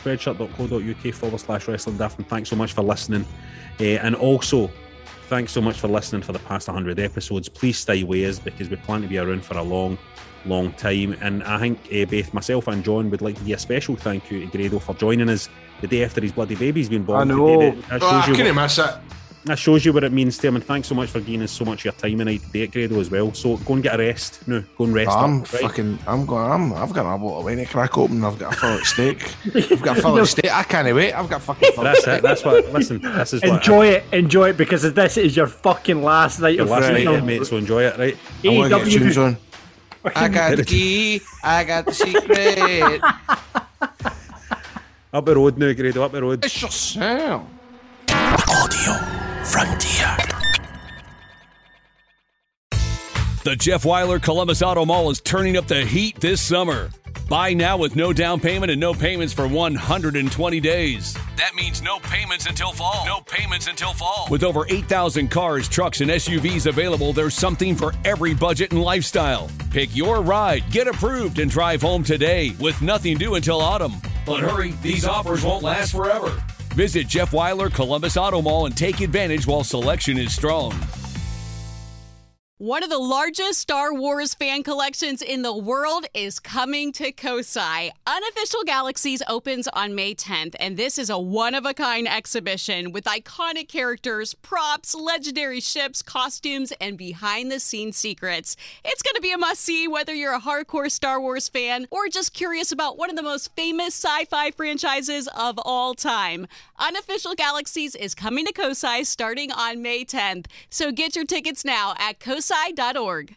shop.spreadshirt.co.uk/Wrestling Daft. And thanks so much for listening. And also, thanks so much for listening for the past 100 episodes. Please stay with us because we plan to be around for a long time. And I think both myself and John would like to give a special thank you to Grado for joining us the day after his bloody baby's been born. I know. That I shows you couldn't miss it. That shows you what it means to him, and thanks so much for giving us so much of your time tonight to date, Grado, as well. So go and get a rest. No, go and rest. I've got a bottle of wine to crack open. I've got a fillet steak. I can't wait. I've got fucking fillet That's steak. it. That's what. Listen, this is Enjoy it because this is your fucking last night of last freedom. night, mate. So enjoy it, right? I want to get tunes AEW. on. I got the key. I got the secret. Up the road now, Grado. Up the road. It's yourself. Audio Frontier. The Jeff Weiler Columbus Auto Mall is turning up the heat this summer. Buy now with no down payment and no payments for 120 days. That means no payments until fall. No payments until fall. With over 8,000 cars, trucks, and SUVs available, there's something for every budget and lifestyle. Pick your ride, get approved, and drive home today with nothing due until autumn. But hurry, these offers won't last forever. Visit Jeff Weiler Columbus Auto Mall and take advantage while selection is strong. One of the largest Star Wars fan collections in the world is coming to Kosai. Unofficial Galaxies opens on May 10th, and this is a one-of-a-kind exhibition with iconic characters, props, legendary ships, costumes, and behind-the-scenes secrets. It's going to be a must-see whether you're a hardcore Star Wars fan or just curious about one of the most famous sci-fi franchises of all time. Unofficial Galaxies is coming to Kosai starting on May 10th, so get your tickets now at kosai.org.